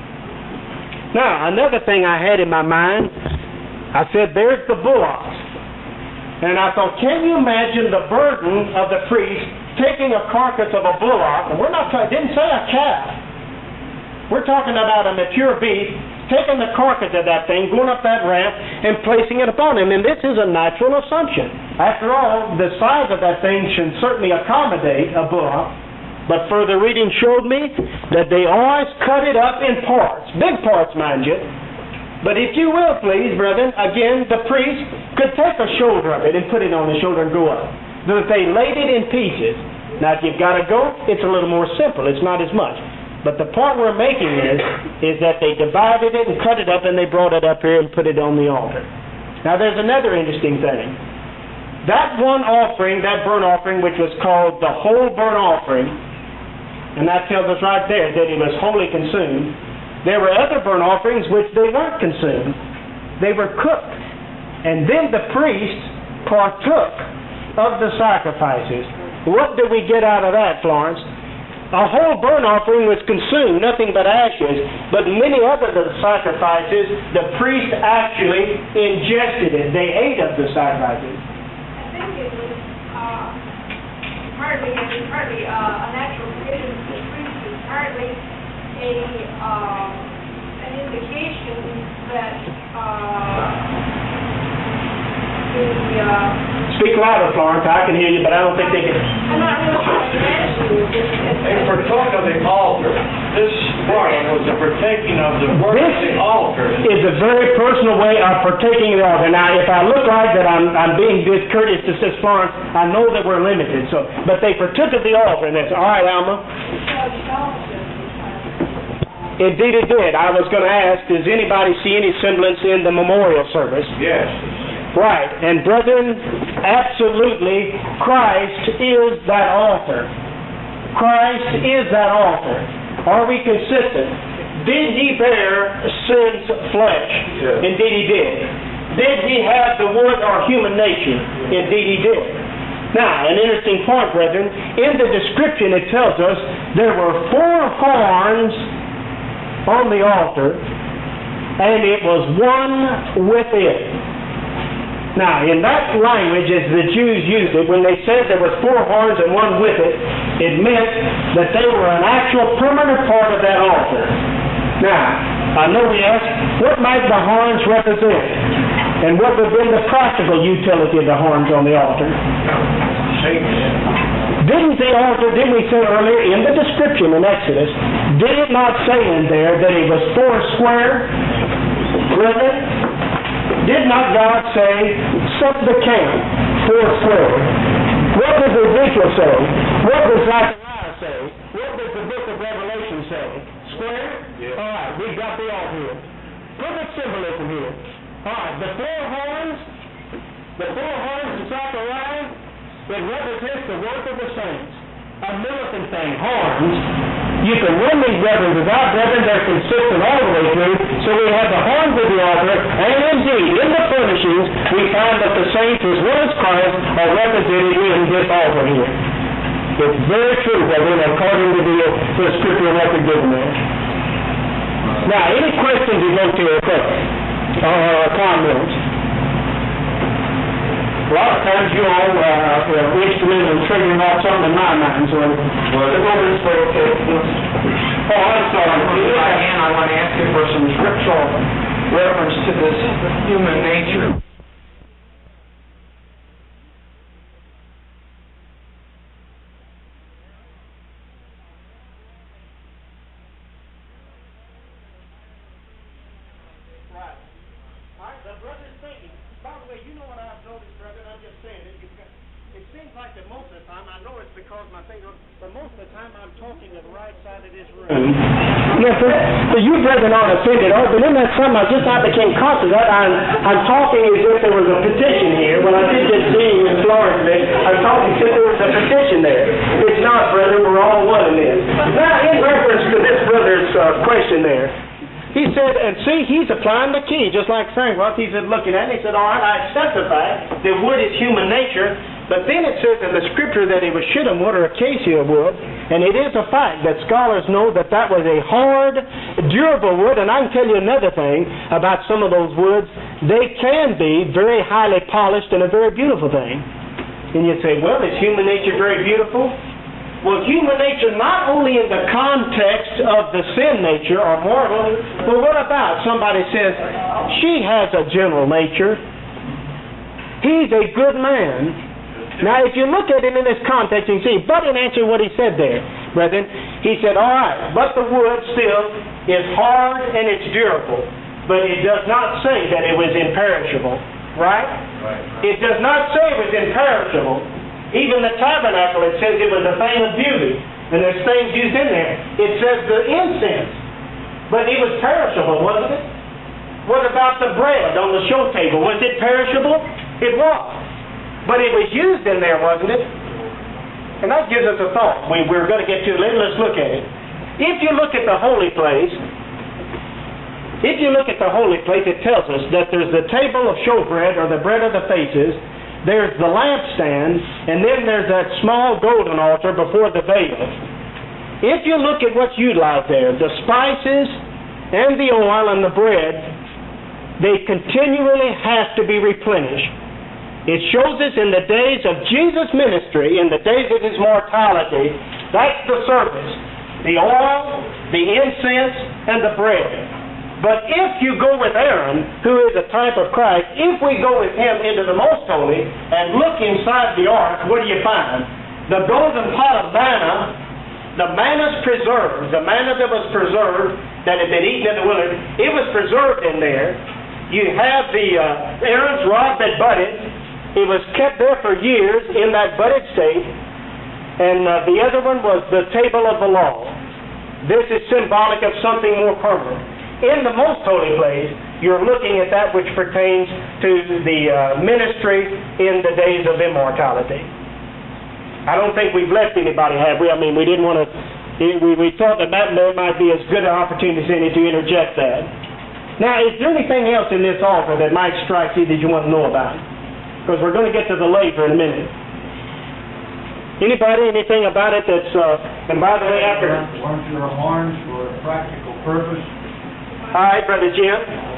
Now, another thing I had in my mind, I said, there's the bullocks. And I thought, can you imagine the burden of the priest taking a carcass of a bullock, and we're not talking, didn't say a calf. We're talking about a mature beast, taking the carcass of that thing, going up that ramp, and placing it upon him. And this is a natural assumption. After all, the size of that thing should certainly accommodate a bullock. But further reading showed me that they always cut it up in parts. Big parts, mind you. But if you will, please, brethren, again, the priest could take a shoulder of it and put it on the shoulder and go up. But if they laid it in pieces, now if you've got a goat, it's a little more simple. It's not as much. But the point we're making is, is that they divided it and cut it up and they brought it up here and put it on the altar. Now there's another interesting thing. That one offering, that burnt offering, which was called the whole burnt offering, and that tells us right there that it was wholly consumed. There were other burnt offerings which they weren't consumed. They were cooked. And then the priest partook of the sacrifices. What did we get out of that, Florence? A whole burnt offering was consumed, nothing but ashes. But many other of the sacrifices, the priest actually ingested it. They ate of the sacrifices. I think it was uh, hardly, it was hardly uh, a natural provision for the priest. It was hardly a um, an indication that uh, the uh, Speak louder, Florence. I can hear you, but I don't think they can. I'm not really sure what the attitude is. They partook of the altar. This part was the partaking of the work of the altar. Is a very personal way of partaking of the altar. Now, if I look like that I'm, I'm being discourteous to Sister Florence, I know that we're limited. So, but they partook of the altar, and that's all right, Alma. Indeed it did. I was going to ask, does anybody see any semblance in the memorial service? Yes. Right. And brethren, absolutely, Christ is that altar. Christ is that altar. Are we consistent? Did he bear sin's flesh? Yes. Indeed he did. Did he have the wood or human nature? Indeed he did. Now, an interesting point, brethren. In the description it tells us there were four horns on the altar, and it was one with it. Now, in that language, as the Jews used it, when they said there was four horns and one with it, it meant that they were an actual permanent part of that altar. Now, I know we ask, what might the horns represent? And what would have been the practical utility of the horns on the altar? Didn't the altar, didn't we say earlier in the description in Exodus, did it not say in there that it was four square? Brethren? Did not God say, set the camp four square? What does Ezekiel say? What does Zechariah say? What does the book of Revelation say? Square? Yeah. All right, we've got the all here. Perfect symbolism here. All right, the four horns, the four horns of Zechariah, it represents the work of the saints. A militant thing, horns. You can run these brethren without brethren, they're consistent all the way through. So we have the horns of the altar, and indeed, in the furnishings, we find that the saints as well as Christ are represented in this altar here. It's very true, brethren, according to the, the scriptural record given there. Now, any questions you go to or uh, comments? A lot of times you all uh, are instrumental in triggering out something in my mind, so well, this way, okay. Oh, I'm sorry. Again, I want to ask you for some scriptural reference to this human nature. It seems like that most of the time, I know it's because my finger, but most of the time I'm talking to the right side of this room. Yes, sir. So you brethren aren't offended, or but in that time I just I became conscious that I'm, I'm talking as if there was a petition here. When I did just see you in Florence today, I'm talking as if there was a petition there. It's not, brethren, we're all one in this. Now, in reference to this brother's uh, question there, he said, and see, he's applying the key, just like Frank was. He said, looking at it, he said, all right, I accept the fact that wood is human nature, but then it says in the scripture that it was shittim wood or acacia wood, and it is a fact that scholars know that that was a hard, durable wood, and I can tell you another thing about some of those woods. They can be very highly polished and a very beautiful thing. And you'd say, well, is human nature very beautiful? Well, human nature, not only in the context of the sin nature or mortal, but what about somebody says, she has a general nature. He's a good man. Now, if you look at it in this context, you can see, but in answer to what he said there, brethren, he said, all right, but the wood still is hard and it's durable, but it does not say that it was imperishable, right? Right. It does not say it was imperishable. Even the tabernacle, it says it was a thing of beauty. And there's things used in there. It says the incense. But it was perishable, wasn't it? What about the bread on the show table? Was it perishable? It was. But it was used in there, wasn't it? And that gives us a thought. We, we're going to get to it later. Let's look at it. If you look at the holy place, if you look at the holy place, it tells us that there's the table of showbread, or the bread of the faces. There's the lampstand, and then there's that small golden altar before the veil. If you look at what's utilized there, the spices and the oil and the bread, they continually have to be replenished. It shows us in the days of Jesus' ministry, in the days of his mortality, that's the service. The oil, the incense, and the bread. But if you go with Aaron, who is a type of Christ, if we go with him into the most holy and look inside the ark, what do you find? The golden pot of manna, the manna's preserved, the manna that was preserved, that had been eaten in the wilderness, it was preserved in there. You have the uh, Aaron's rod that budded. It was kept there for years in that budded state. And uh, the other one was the table of the law. This is symbolic of something more permanent. In the most holy place, you're looking at that which pertains to the uh, ministry in the days of immortality. I don't think we've left anybody, have we? I mean, we didn't want to, we, we thought that, that there might be as good an opportunity as any to interject that. Now, is there anything else in this altar that might strike you that you want to know about? Because we're going to get to the later in a minute. Anybody, anything about it that's, uh, and by the way, after... Weren't your horns for a practical purpose? All right, Brother Jim.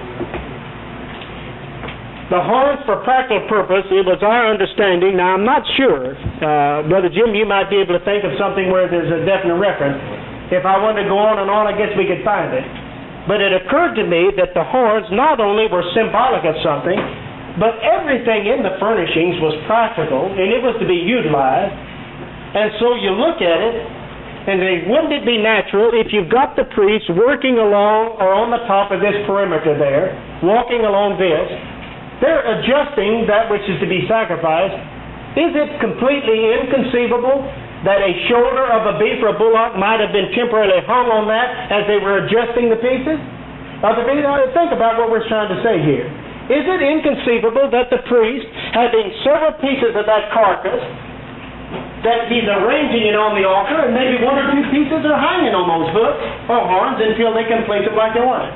The horns for practical purpose, it was our understanding. Now, I'm not sure. Uh, Brother Jim, you might be able to think of something where there's a definite reference. If I wanted to go on and on, I guess we could find it. But it occurred to me that the horns not only were symbolic of something, but everything in the furnishings was practical, and it was to be utilized. And so you look at it, and they, wouldn't it be natural if you've got the priest working along or on the top of this perimeter there, walking along this, they're adjusting that which is to be sacrificed. Is it completely inconceivable that a shoulder of a beef or a bullock might have been temporarily hung on that as they were adjusting the pieces? Now, think about what we're trying to say here. Is it inconceivable that the priest, having several pieces of that carcass, that he's arranging it on the altar, and maybe one or two pieces are hanging on those hooks or horns until they can place it like they want it?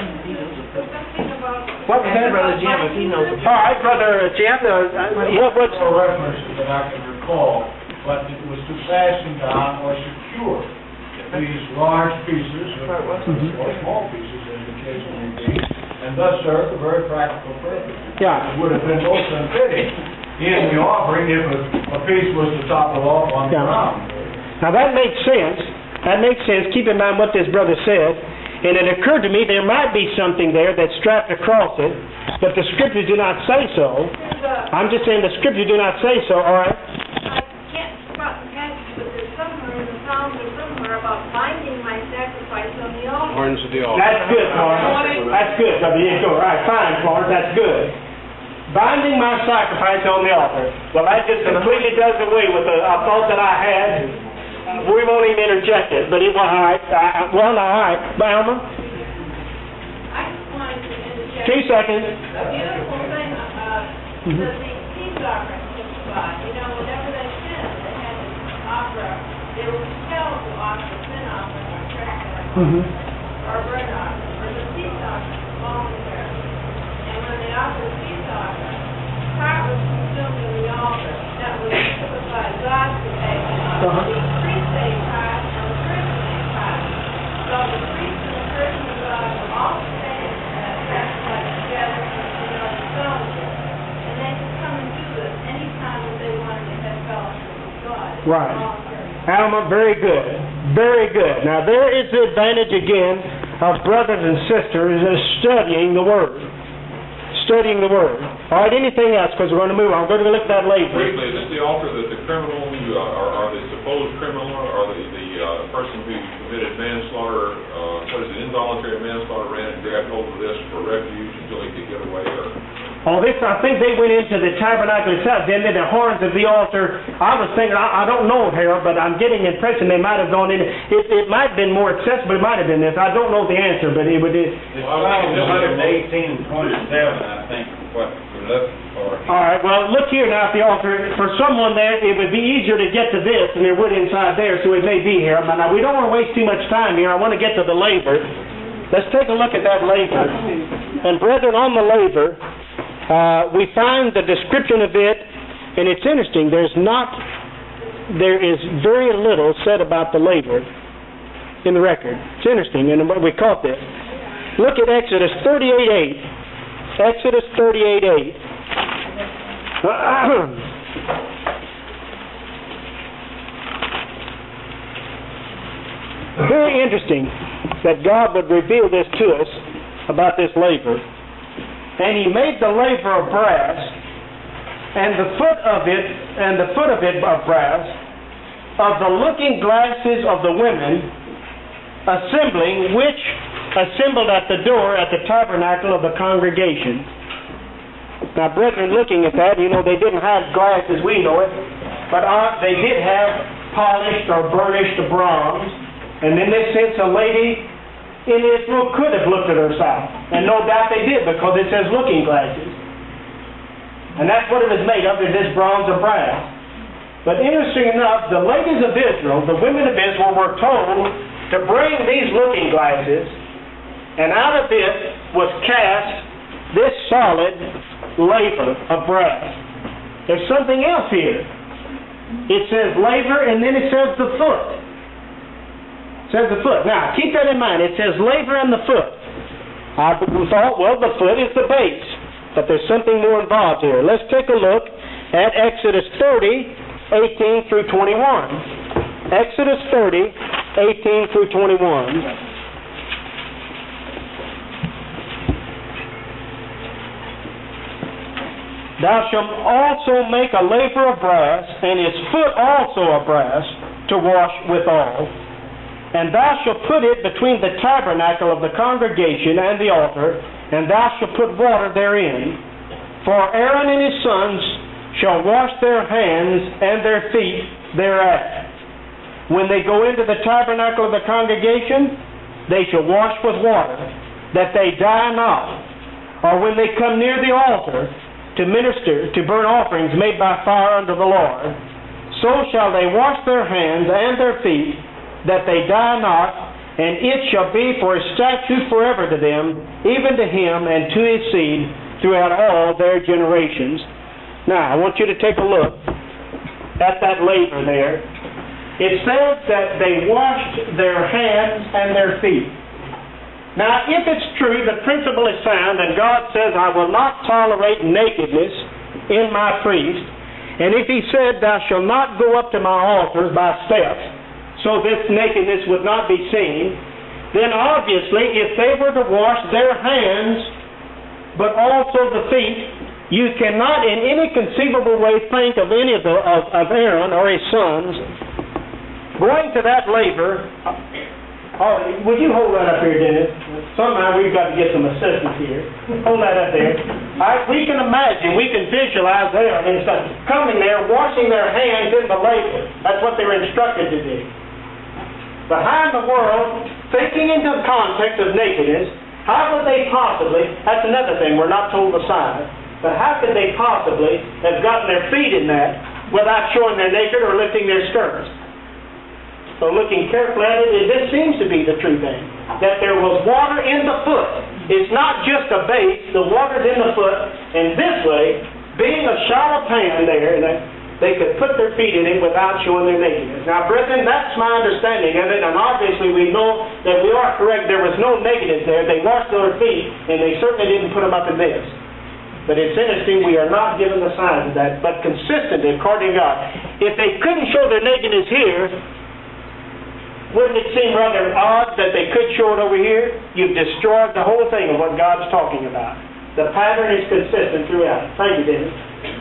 What was that, Brother Jim, if he knows? All right, Brother Jim, uh, what, what's... No references that I can recall, but it was to fasten down or secure these large pieces, or small pieces as the case may be, and thus serve a very practical purpose. Yeah. It would have been most unfitting in the offering if a, a piece was to topple off on the yeah. ground. Now that makes sense. That makes sense. Keep in mind what this brother said. And it occurred to me there might be something there that's strapped across it, but the scriptures do not say so. I'm just saying the scriptures do not say so, all right? I can't spot the passage, but there's somewhere in the Psalms or somewhere about binding my sacrifice on the altar. Horns of the altar. That's good, Florence. That's good, W. Go. All right, fine, Florence. That's good. binding my sacrifice on the altar. Well, that just completely does away with the uh, thought that I had. We won't even interject it, but it was all right. I, well, all right. Balmer? I just wanted to interject. Two seconds. A beautiful thing, uh, Mhm. the peace offering to God. You know, whenever they sinned, they had to offer, they were compelled to offer a sin offering or sacrifice Mhm. or a burnt offering, or the peace offering voluntarily. And when they offered the peace offering, part was consumed in the altar. That was typified God's protection. Uh-huh. The priest ate part, and the person ate part. So the priest and the person of God were all staying at sacrifice together, you know, in fellowship. And they could come and do this anytime that they wanted to have fellowship with God. It was Right. voluntary. Alma, very good. Very good. Now, there is the advantage, again, of brothers and sisters is studying the Word. Studying the Word. All right, anything else? Because we're going to move on. We're going to look at that later. Briefly, is this the altar that the criminal, who, uh, or, or the supposed criminal, or the, the uh, person who committed manslaughter, uh, what is it, involuntary manslaughter, ran and grabbed hold of this for refuge until he could get away, or? Oh, this, I think they went into the tabernacle itself, then the horns of the altar. I was thinking, I, I don't know, Harold, but I'm getting the impression they might have gone in. It, it might have been more accessible, it might have been this. I don't know the answer, but it would. It, It's one hundred eighteen twenty-seven, I think, what we're looking for. all right, well, look here now at the altar. For someone there, it would be easier to get to this than it would inside there, so it may be here. But now, we don't want to waste too much time here. I want to get to the laver. Let's take a look at that laver. And brethren, on the laver, Uh, we find the description of it, and it's interesting. There's not, there is very little said about the laver in the record. It's interesting, and we caught this. Look at Exodus thirty-eight eight. Exodus thirty-eight eight. Very interesting that God would reveal this to us about this laver. And he made the laver of brass, and the foot of it, and the foot of it of brass, of the looking glasses of the women, assembling, which assembled at the door at the tabernacle of the congregation. Now, brethren, looking at that, you know, they didn't have glasses, we know it, but uh, they did have polished or burnished bronze, and in this sense, a lady in Israel could have looked at herself. And no doubt they did, because it says looking glasses. And that's what it was made of, is this bronze or brass. But interesting enough, the ladies of Israel, the women of Israel, were told to bring these looking glasses, and out of it was cast this solid laver of brass. There's something else here. It says laver, and then it says the foot. Says the foot. Now, keep that in mind. It says laver and the foot. I thought, well, the foot is the base. But there's something more involved here. Let's take a look at Exodus thirty, eighteen through twenty-one. Exodus thirty, eighteen through twenty-one. Thou shalt also make a laver of brass, and his foot also of brass, to wash withal. And thou shalt put it between the tabernacle of the congregation and the altar, and thou shalt put water therein. For Aaron and his sons shall wash their hands and their feet thereat. When they go into the tabernacle of the congregation, they shall wash with water, that they die not. Or when they come near the altar to minister to burnt offerings made by fire unto the Lord, so shall they wash their hands and their feet, that they die not, and it shall be for a statute forever to them, even to him and to his seed throughout all their generations. Now, I want you to take a look at that laver there. It says that they washed their hands and their feet. Now, if it's true, the principle is sound, and God says, I will not tolerate nakedness in my priest, and if he said, thou shalt not go up to my altars by steps, so this nakedness would not be seen, then obviously if they were to wash their hands, but also the feet, you cannot in any conceivable way think of any of, the, of, of Aaron or his sons going to that laver Oh, would you hold that up here, Dennis? Somehow we've got to get some assistance here. Hold that up there. All right, we can imagine, we can visualize there and stuff, coming there, washing their hands in the laver. That's what they're instructed to do. But how in the world, thinking into the context of nakedness, how would they possibly, that's another thing, we're not told the size, but how could they possibly have gotten their feet in that without showing they're naked or lifting their skirts? So looking carefully at it, this seems to be the true thing, that there was water in the foot. It's not just a base, the water's in the foot, and this way, being a shallow pan there, they, they could put their feet in it without showing their nakedness. Now, brethren, that's my understanding of it, and obviously we know that we are correct. There was no negatives there. They washed their feet, and they certainly didn't put them up in this. But it's interesting, we are not given the signs of that, but consistently, according to God. If they couldn't show their nakedness here, wouldn't it seem rather odd that they could show it over here? You've destroyed the whole thing of what God's talking about. The pattern is consistent throughout. Thank you, Dennis.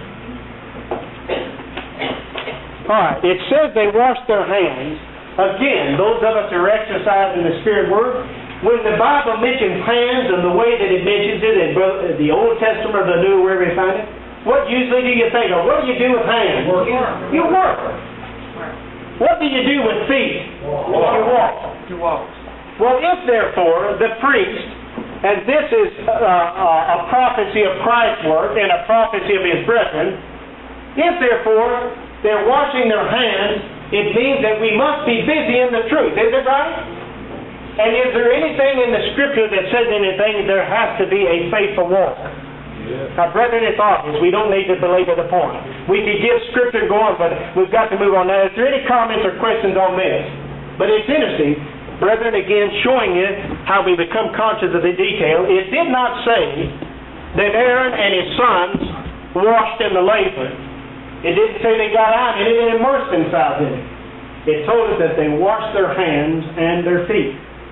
All right, it says they washed their hands. Again, those of us who are exercising the Spirit Word, when the Bible mentions hands and the way that it mentions it in the Old Testament or the New, wherever you find it, what usually do you think of? What do you do with hands? Work. You work. What do you do with feet? Walk. You walk. To walk. Well, if therefore the priest, and this is uh, uh, a prophecy of Christ's work and a prophecy of his brethren, if therefore they're washing their hands, it means that we must be busy in the truth. Is it right? And is there anything in the Scripture that says anything? There has to be a faithful walk. Now, brethren, it's obvious. We don't need to belabor the point. We could give Scripture and go on, but we've got to move on. Now, is there any comments or questions on this? But it's interesting, brethren, again, showing you how we become conscious of the detail. It did not say that Aaron and his sons washed in the laver. It didn't say they got out in it and immersed themselves in it. It told us that they washed their hands and their feet.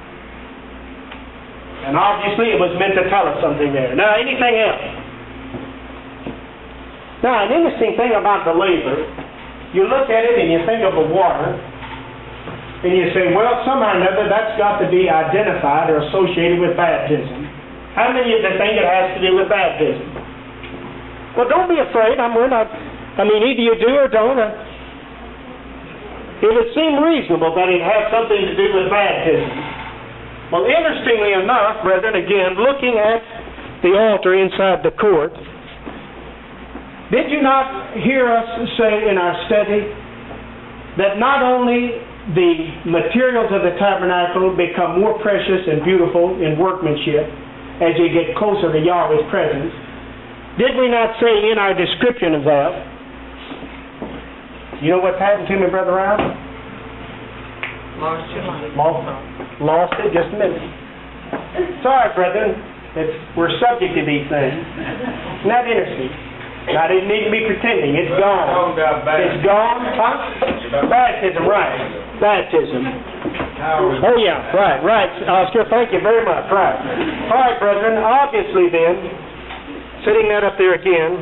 And obviously it was meant to tell us something there. Now, anything else? Now, an interesting thing about the laver, you look at it and you think of the water, and you say, well, somehow or another that's got to be identified or associated with baptism. How many of you think it has to do with baptism? Well, don't be afraid. I'm, we're not, I mean, either you do or don't. It would seem reasonable that it has something to do with baptism. Well, interestingly enough, brethren, again, looking at the altar inside the court, did you not hear us say in our study that not only the materials of the tabernacle become more precious and beautiful in workmanship as you get closer to Yahweh's presence? Did we not say in our description of that, you know what's happened to me, Brother Ralph? Lost your life. Lost, lost it just a minute. Sorry, brethren. It's, we're subject to these things. Isn't that interesting? I didn't need to be pretending. It's gone. It's gone. Huh? Baptism, right. Baptism. Oh, yeah. Right, right. Oscar, thank you very much. Right. All right, brethren. Obviously, then, sitting that up there again,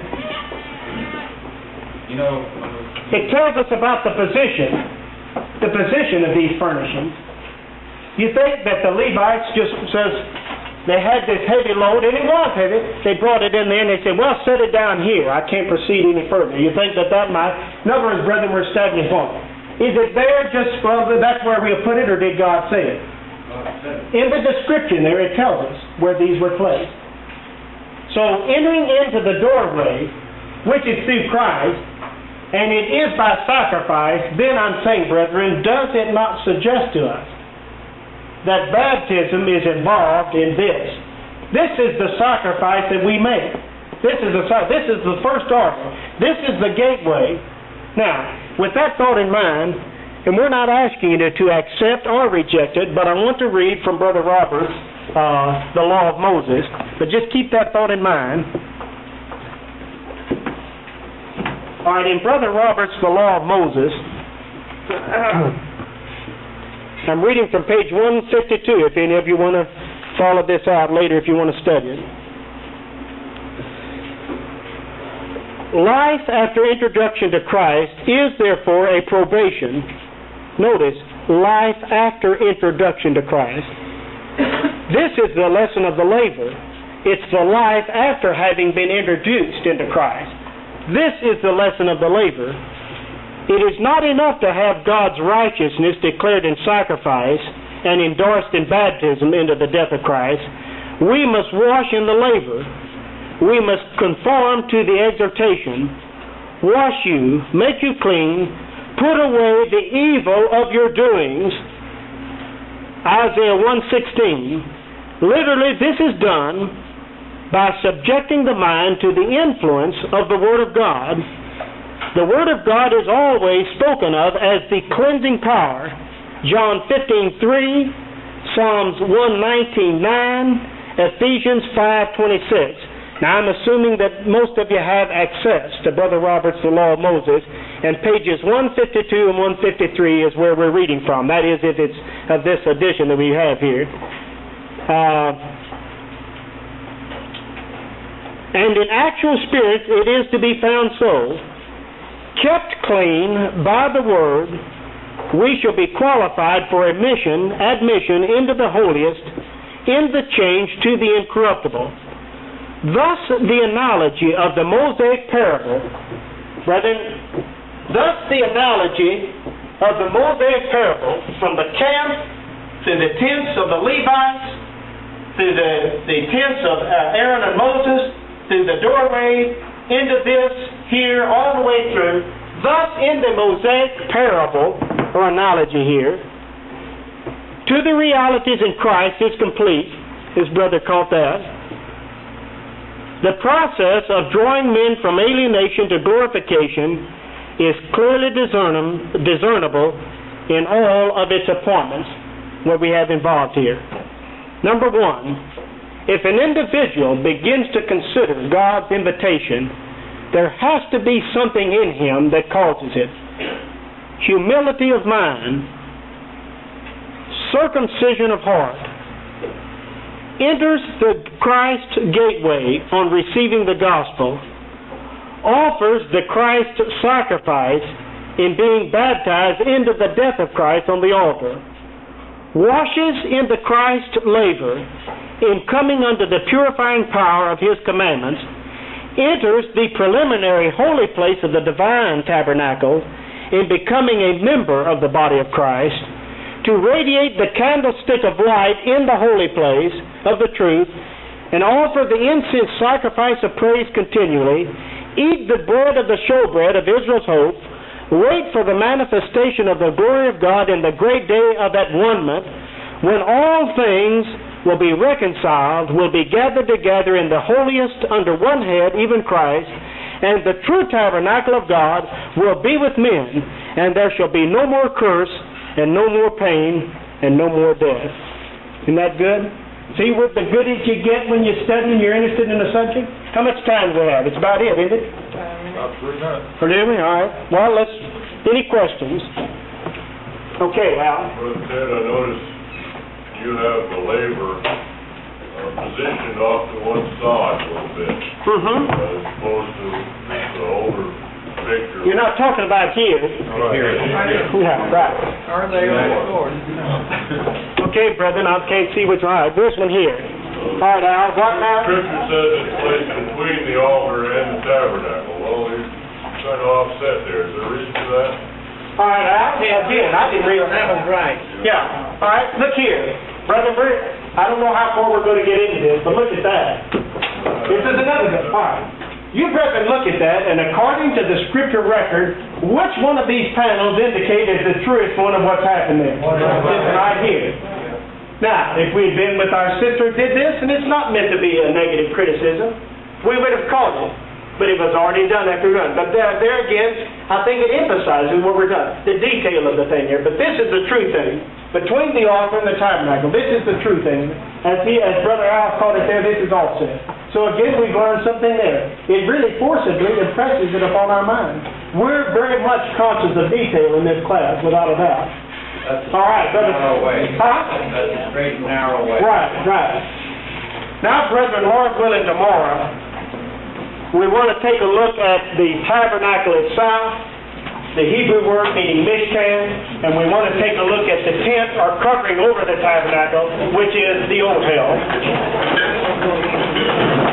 You know, it tells us about the position, the position of these furnishings. You think that the Levites just says, they had this heavy load, and it was heavy. They brought it in there, and they said, well, set it down here. I can't proceed any further. You think that that might... In other words, brethren, we're studying this point. Is it there just, well, that's where we'll put it, or did God say it? In the description there, it tells us where these were placed. So, entering into the doorway, which is through Christ, and it is by sacrifice, then I'm saying, brethren, does it not suggest to us that baptism is involved in this? This is the sacrifice that we make. This is the this is the first order. This is the gateway. Now, with that thought in mind, and we're not asking you to accept or reject it, but I want to read from Brother Roberts, uh, the Law of Moses, but just keep that thought in mind. All right, in Brother Roberts, the Law of Moses, I'm reading from page one fifty-two, if any of you want to follow this out later, if you want to study it. Life after introduction to Christ is therefore a probation. Notice, life after introduction to Christ. This is the lesson of the laver. It's the life after having been introduced into Christ. This is the lesson of the laver. It is not enough to have God's righteousness declared in sacrifice and endorsed in baptism into the death of Christ. We must wash in the laver. We must conform to the exhortation. Wash you, make you clean, put away the evil of your doings. Isaiah one sixteen. Literally, this is done by subjecting the mind to the influence of the Word of God. The Word of God is always spoken of as the cleansing power. John fifteen three, Psalms one nineteen nine, Ephesians five twenty-six. Now, I'm assuming that most of you have access to Brother Robert's The Law of Moses, and pages one fifty-two and one fifty-three is where we're reading from. That is, if it's of this edition that we have here. Uh, and in actual spirit, it is to be found so. Kept clean by the Word, we shall be qualified for admission, admission into the holiest, in the change to the incorruptible. Thus the analogy of the Mosaic parable, brethren, thus the analogy of the Mosaic parable from the camp to the tents of the Levites, to the, the tents of uh, Aaron and Moses, to the doorway, into this, here, all the way through. Thus in the Mosaic parable, or analogy here, to the realities in Christ is complete. His brother caught that. The process of drawing men from alienation to glorification is clearly discern- discernible in all of its appointments, what we have involved here. Number one, if an individual begins to consider God's invitation, there has to be something in him that causes it. Humility of mind, circumcision of heart, enters the Christ gateway on receiving the gospel, offers the Christ sacrifice in being baptized into the death of Christ on the altar, washes in the Christ laver in coming under the purifying power of His commandments, enters the preliminary holy place of the divine tabernacle in becoming a member of the body of Christ, to radiate the candlestick of light in the holy place of the truth, and offer the incense sacrifice of praise continually, eat the bread of the showbread of Israel's hope, wait for the manifestation of the glory of God in the great day of that one-ment, when all things will be reconciled, will be gathered together in the holiest under one head, even Christ, and the true tabernacle of God will be with men, and there shall be no more curse, and no more pain, and no more death. Isn't that good? See what the goodies you get when you're studying, you're interested in the subject? How much time do we have? It's about it, isn't it? About three minutes. Forgive me? All right. Well, let's... Any questions? Okay, Al. Brother Ted, I noticed you have the labor uh, positioned off to one side a little bit, Mm-hmm. as opposed to the older picture. You're not talking about here. Right. Yeah, right. Are they on the board? Okay, brethren, I can't see which one. All right, this one here. All right, Al, what now? Scripture says it's placed between the altar and the tabernacle. Well, it's kind of offset there. Is there a reason for that? All right, Al, yeah, again, I didn't read That was right. Yeah. All right, look here. Brother Britt, I don't know how far we're going to get into this, but look at that. This is another good. All right. You brethren look at that, and according to the scripture record, which one of these panels indicate is the truest one of what's happened there? This right here. Now, if we'd been with our sister who did this, and it's not meant to be a negative criticism, we would have caught it. But it was already done after done. But there, there again, I think it emphasizes what we're done, the detail of the thing here. But this is the true thing. Between the altar and the tabernacle, this is the true thing. As he, as Brother Al called it there, this is all said. So again, we've learned something there. It really forcibly impresses it upon our mind. We're very much conscious of detail in this class, without a doubt. That's All right, brother. narrow way. Huh? That's a straight and narrow way. Right, right. Now, brethren, Lord willing, tomorrow, we want to take a look at the tabernacle itself, the Hebrew word meaning mishkan, and we want to take a look at the tent or covering over the tabernacle, which is the Ohel.